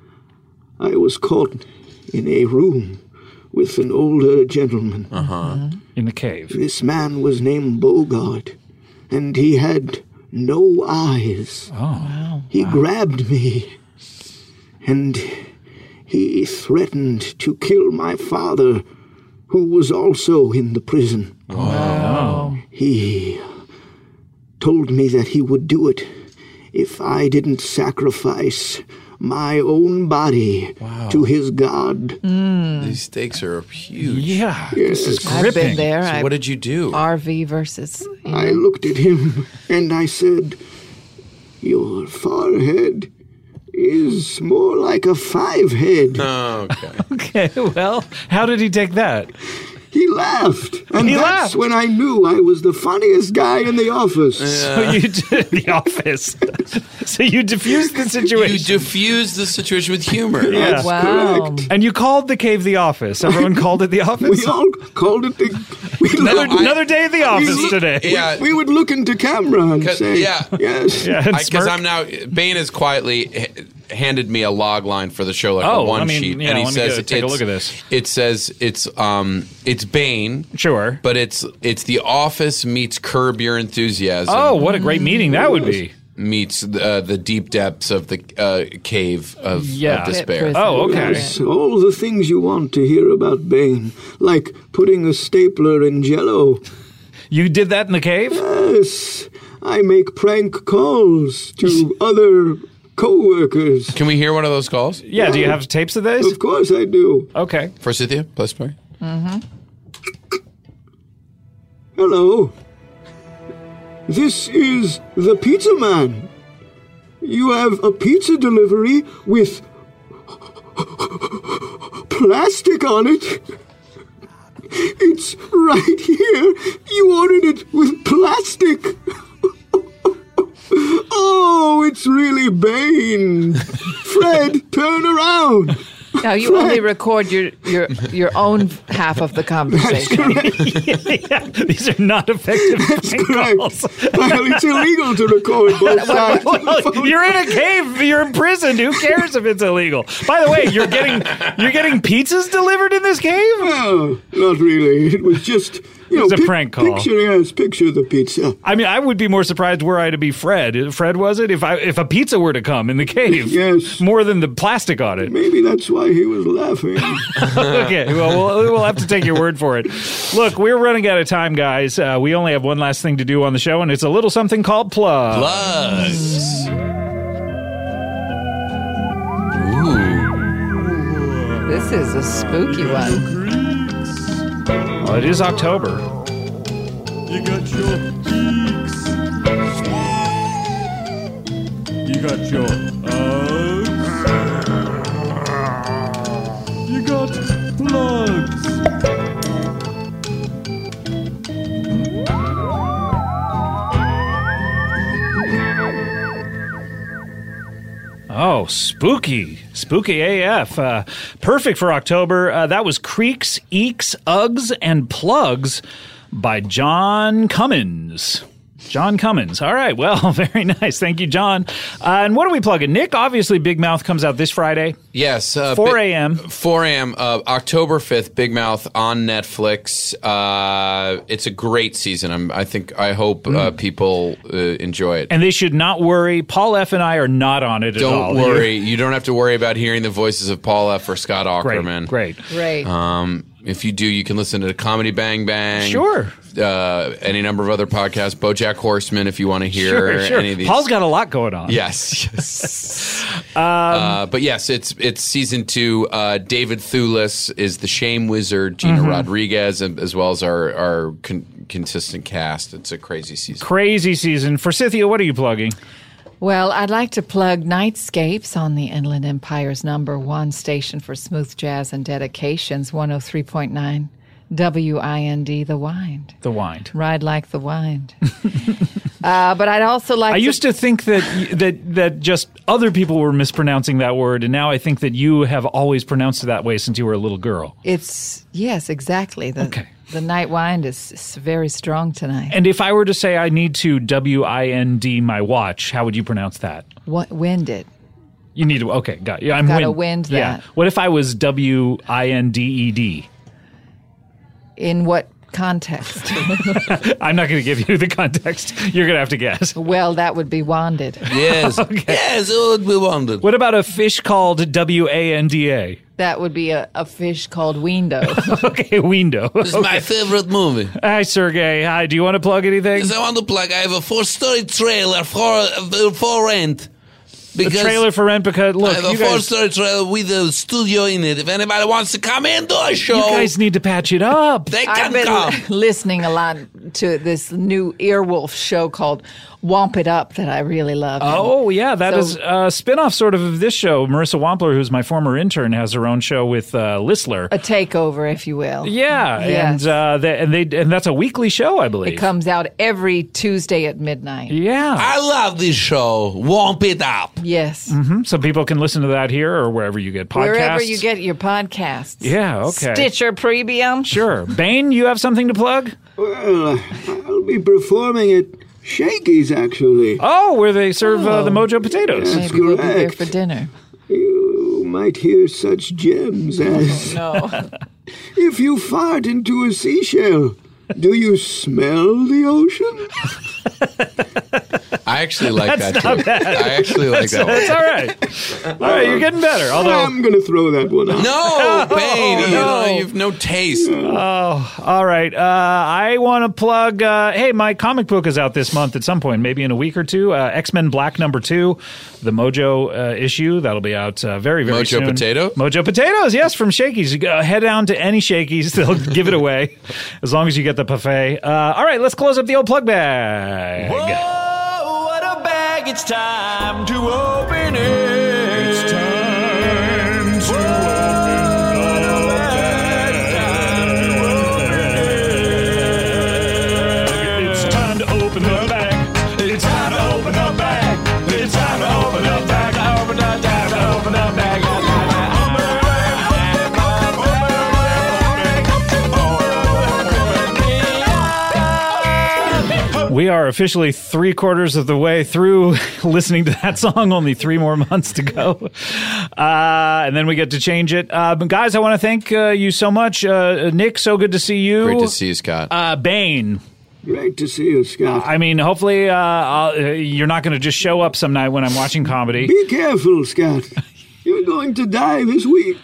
I was caught in a room with an older gentleman. Uh-huh. in the cave. This man was named Bogart, and he had no eyes. Oh, He grabbed me, and he threatened to kill my father, who was also in the prison. oh, He told me that he would do it if I didn't sacrifice my own body to his god. These stakes are huge. yeah. This is I've gripping. been there. So I, what did you do? R V versus. You know. I looked at him and I said, "Your forehead is more like a five head." Oh, okay. Okay. Well, how did he take that? He laughed, and He that's laughed. when I knew I was the funniest guy in the office. So you did the office. So you diffused the You situation. diffuse the situation with humor. Yeah. That's Wow. correct. And you called the cave the office. Everyone called it the office. We all called it the. We another, looked- another day at the office look- today. Yeah. We would look into camera and 'Cause- say, yeah. yes. Yeah, and Because smirk. I'm now Bane has quietly h- handed me a log line for the show, like Oh, a one I mean, sheet, yeah, and he let me says, go take a it's- look at this. It says it's um it's Bane, Sure. but it's it's The Office meets Curb Your Enthusiasm. Oh, what a great meeting that would be. Meets uh, the deep depths of the uh, cave of, Yeah. of despair. Prison. Oh, okay. Yes, all the things you want to hear about Bane, like putting a stapler in Jello. You did that in the cave? Yes, I make prank calls to other co-workers. Can we hear one of those calls? Yeah. Do you have tapes of those? Of course I do. Okay. Forsythia, plus play. Hello. This is the Pizza Man. You have a pizza delivery with plastic on it. It's right here. You ordered it with plastic. Oh, it's really Bane. Fred, turn around. Now you only record your your your own half of the conversation. Yeah, these are not effective prank Correct. calls. Well, it's illegal to record both sides. of the phone. Well, you're in a cave. You're in prison. Who cares if it's illegal? By the way, you're getting you're getting pizzas delivered in this cave. No, not really. It was just, you was know, a prank call. Picture, yes, picture the pizza. I mean, I would be more surprised were I to be Fred. Fred was it? If I if a pizza were to come in the cave, Yes. more than the plastic on it. Maybe that's why he was laughing. Okay, well, we'll we'll have to take your word for it. Look, we're running out of time, guys. Uh, we only have one last thing to do on the show, and it's a little something called plug. Plugs. This is a spooky one. Well, it is October. You got your geeks. You got your Uggs. You got Wow, spooky. Spooky A F. Uh, perfect for October. Uh, that was Creaks, Eeks, Uggs, and Plugs by John Cummins. John Cummins. All right. Well, very nice. Thank you, John. Uh, and what are we plugging? Nick, obviously Big Mouth comes out this Friday. Yes. Uh, four a.m. four a.m. Uh, October fifth, Big Mouth on Netflix. Uh, it's a great season. I'm, I think, I hope uh, people uh, enjoy it. And they should not worry. Paul F. and I are not on it at all. Don't worry. You don't have to worry about hearing the voices of Paul F. or Scott Aukerman. Great. Great. Great. Um, if you do, you can listen to Comedy Bang Bang. Sure. Uh, any number of other podcasts. BoJack Horseman, if you want to hear Sure, sure. any of these. Paul's got a lot going on. Yes. yes. Um, uh, but yes, it's it's season two. Uh, David Thewlis is the Shame Wizard. Gina Mhm. Rodriguez, and, as well as our our con- consistent cast. It's a crazy season. Crazy season. Forsythia, what are you plugging? Well, I'd like to plug Nightscapes on the Inland Empire's number one station for smooth jazz and dedications, one oh three point nine W I N D, The Wind. The Wind. Ride like the wind. uh, but I'd also like I to... used to think that that that just other people were mispronouncing that word, and now I think that you have always pronounced it that way since you were a little girl. It's, yes, exactly. The, Okay. The night wind is, is very strong tonight. And if I were to say I need to W I N D my watch, how would you pronounce that? What wind it? You need to, okay, got you. I'm Gotta wind. wind Yeah. that. What if I was W I N D E D? In what context? I'm not going to give you the context. You're going to have to guess. Well, that would be wanded. Yes. Yes, it would be wondered. What about a fish called W A N D A? That would be a, a fish called Weendo. Okay, Weendo. It's my favorite movie. Hi, Sergey. Hi. Do you want to plug anything? Yes, I want to plug. I have a four-story trailer for for rent. The trailer for rent because, look, I have a you guys, four-story trailer with a studio in it. If anybody wants to come in, do a show. you guys need to patch it up. They I've can been come. listening a lot to this new Earwolf show called Womp It Up that I really love. Oh, yeah, that So- is a spin-off sort of of this show. Marissa Wampler, who's my former intern, has her own show with uh, Listler. A takeover, if you will. Yeah, Yes. and uh, they, and they and that's a weekly show, I believe. It comes out every Tuesday at midnight. yeah. I love this show. Womp it up. Yes. Hmm, so people can listen to that here or wherever you get podcasts. Wherever you get your podcasts. Yeah, okay. Stitcher Premium. Sure. Bane, you have something to plug? Well, I'll be performing at Shakey's, actually. Oh, where they serve uh, the Mojo potatoes. That's Maybe we'll be there correct. for dinner. You might hear such gems as... No. If you fart into a seashell, do you smell the ocean? I actually like That's that. not too. bad. I actually like that. That's one. all right. All right, you're getting better. Although, I'm going to throw that one out. No, Bane, you, no. know, you have no taste. oh, all right. Uh, I want to plug. Uh, hey, my comic book is out this month at some point, maybe in a week or two. Uh, X-Men Black number two, the Mojo uh, issue that'll be out uh, very very Mojo soon. Potato? Mojo Potatoes, yes, from Shakey's. You go, head down to any Shakey's, they'll give it away as long as you get the buffet. Uh, all right, let's close up the old plug bag. Whoa, what a bag. It's time to open it. It's time to open the bag. It's time to open the bag. It's time to open the bag. It's time to open the bag. Open the time to open the bag. We are officially three quarters of the way through listening to that song. Only three more months to go. Uh, and then we get to change it. Uh, but guys, I want to thank uh, you so much. Uh, Nick, so good to see you. Great to see you, Scott. Uh, Bane. Great to see you, Scott. I mean, hopefully uh, I'll, uh, you're not going to just show up some night when I'm watching comedy. Be careful, Scott. You're going to die this week.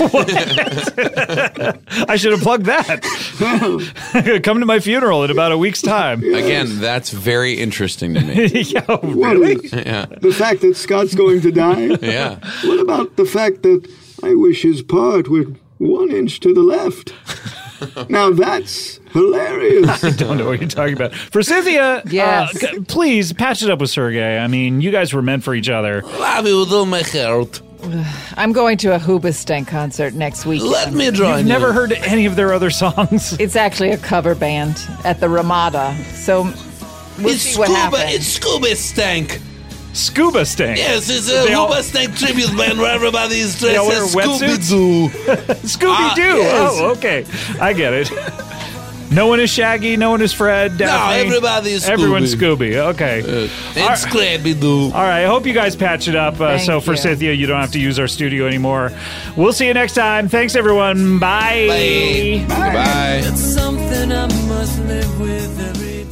I should have plugged that. Come to my funeral in about a week's time. Again, that's very interesting to me. Yeah, What really? is- Yeah. The fact that Scott's going to die? Yeah. What about the fact that I wish his part were one inch to the left? Now that's hilarious. I don't know what you're talking about. Forsythia, Yes. uh, c- please patch it up with Sergey. I mean, you guys were meant for each other. Love you with all my heart. I'm going to a Hoobastank concert next week. Let me join I've you. never heard any of their other songs. It's actually a cover band at the Ramada. So we'll It's see what scuba. happens. It's scuba stank. Scuba Stank. Yes, it's a They all- Hooba Stank tribute band where everybody's dressed They all wear as wetsuits? Scooby-Doo. Scooby Doo. Ah, yes. Oh, okay. I get it. No one is Shaggy. No one is Fred. Daphne. everybody is Scooby. Everyone's Scooby. Okay. Uh, and Scrappy-Doo. All right. I hope you guys patch it up. Uh, Thank so for you. Cynthia, you don't have to use our studio anymore. We'll see you next time. Thanks, everyone. Bye. Bye. Bye. It's something I must live with every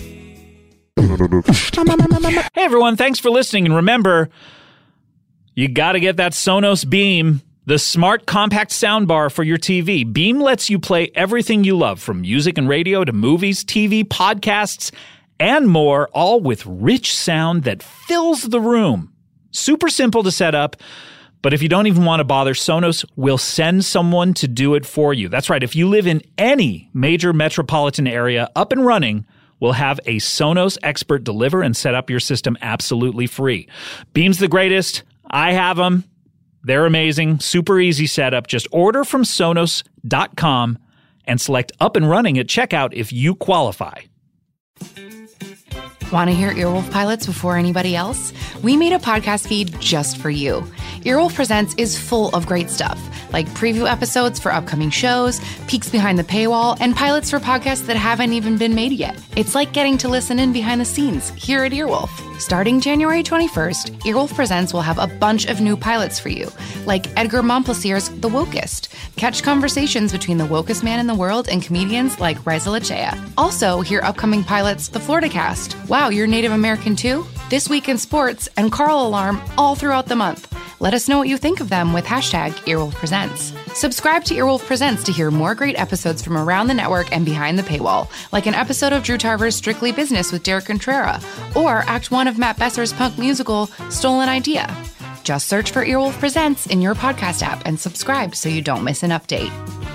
day. Hey, everyone. Thanks for listening. And remember, you got to get that Sonos Beam, the smart compact soundbar for your T V. Beam lets you play everything you love, from music and radio to movies, T V, podcasts, and more, all with rich sound that fills the room. Super simple to set up. But if you don't even want to bother, Sonos will send someone to do it for you. That's right. If you live in any major metropolitan area, up and running, we'll have a Sonos expert deliver and set up your system absolutely free. Beam's the greatest. I have them. They're amazing. Super easy setup. Just order from Sonos dot com and select up and running at checkout if you qualify. Want to hear Earwolf pilots before anybody else? We made a podcast feed just for you. Earwolf Presents is full of great stuff, like preview episodes for upcoming shows, peeks behind the paywall, and pilots for podcasts that haven't even been made yet. It's like getting to listen in behind the scenes here at Earwolf. Starting January twenty-first, Earwolf Presents will have a bunch of new pilots for you, like Edgar Montplaisir's The Wokest. Catch conversations between the wokest man in the world and comedians like Reza Lachea. Also, hear upcoming pilots The Florida Cast. Wow, you're Native American too? This Week in Sports and Carl Alarm all throughout the month. Let us know what you think of them with hashtag Earwolf Presents. Subscribe to Earwolf Presents to hear more great episodes from around the network and behind the paywall, like an episode of Drew Tarver's Strictly Business with Derek Contrera, or Act one of Matt Besser's punk musical Stolen Idea. Just search for Earwolf Presents in your podcast app and subscribe so you don't miss an update.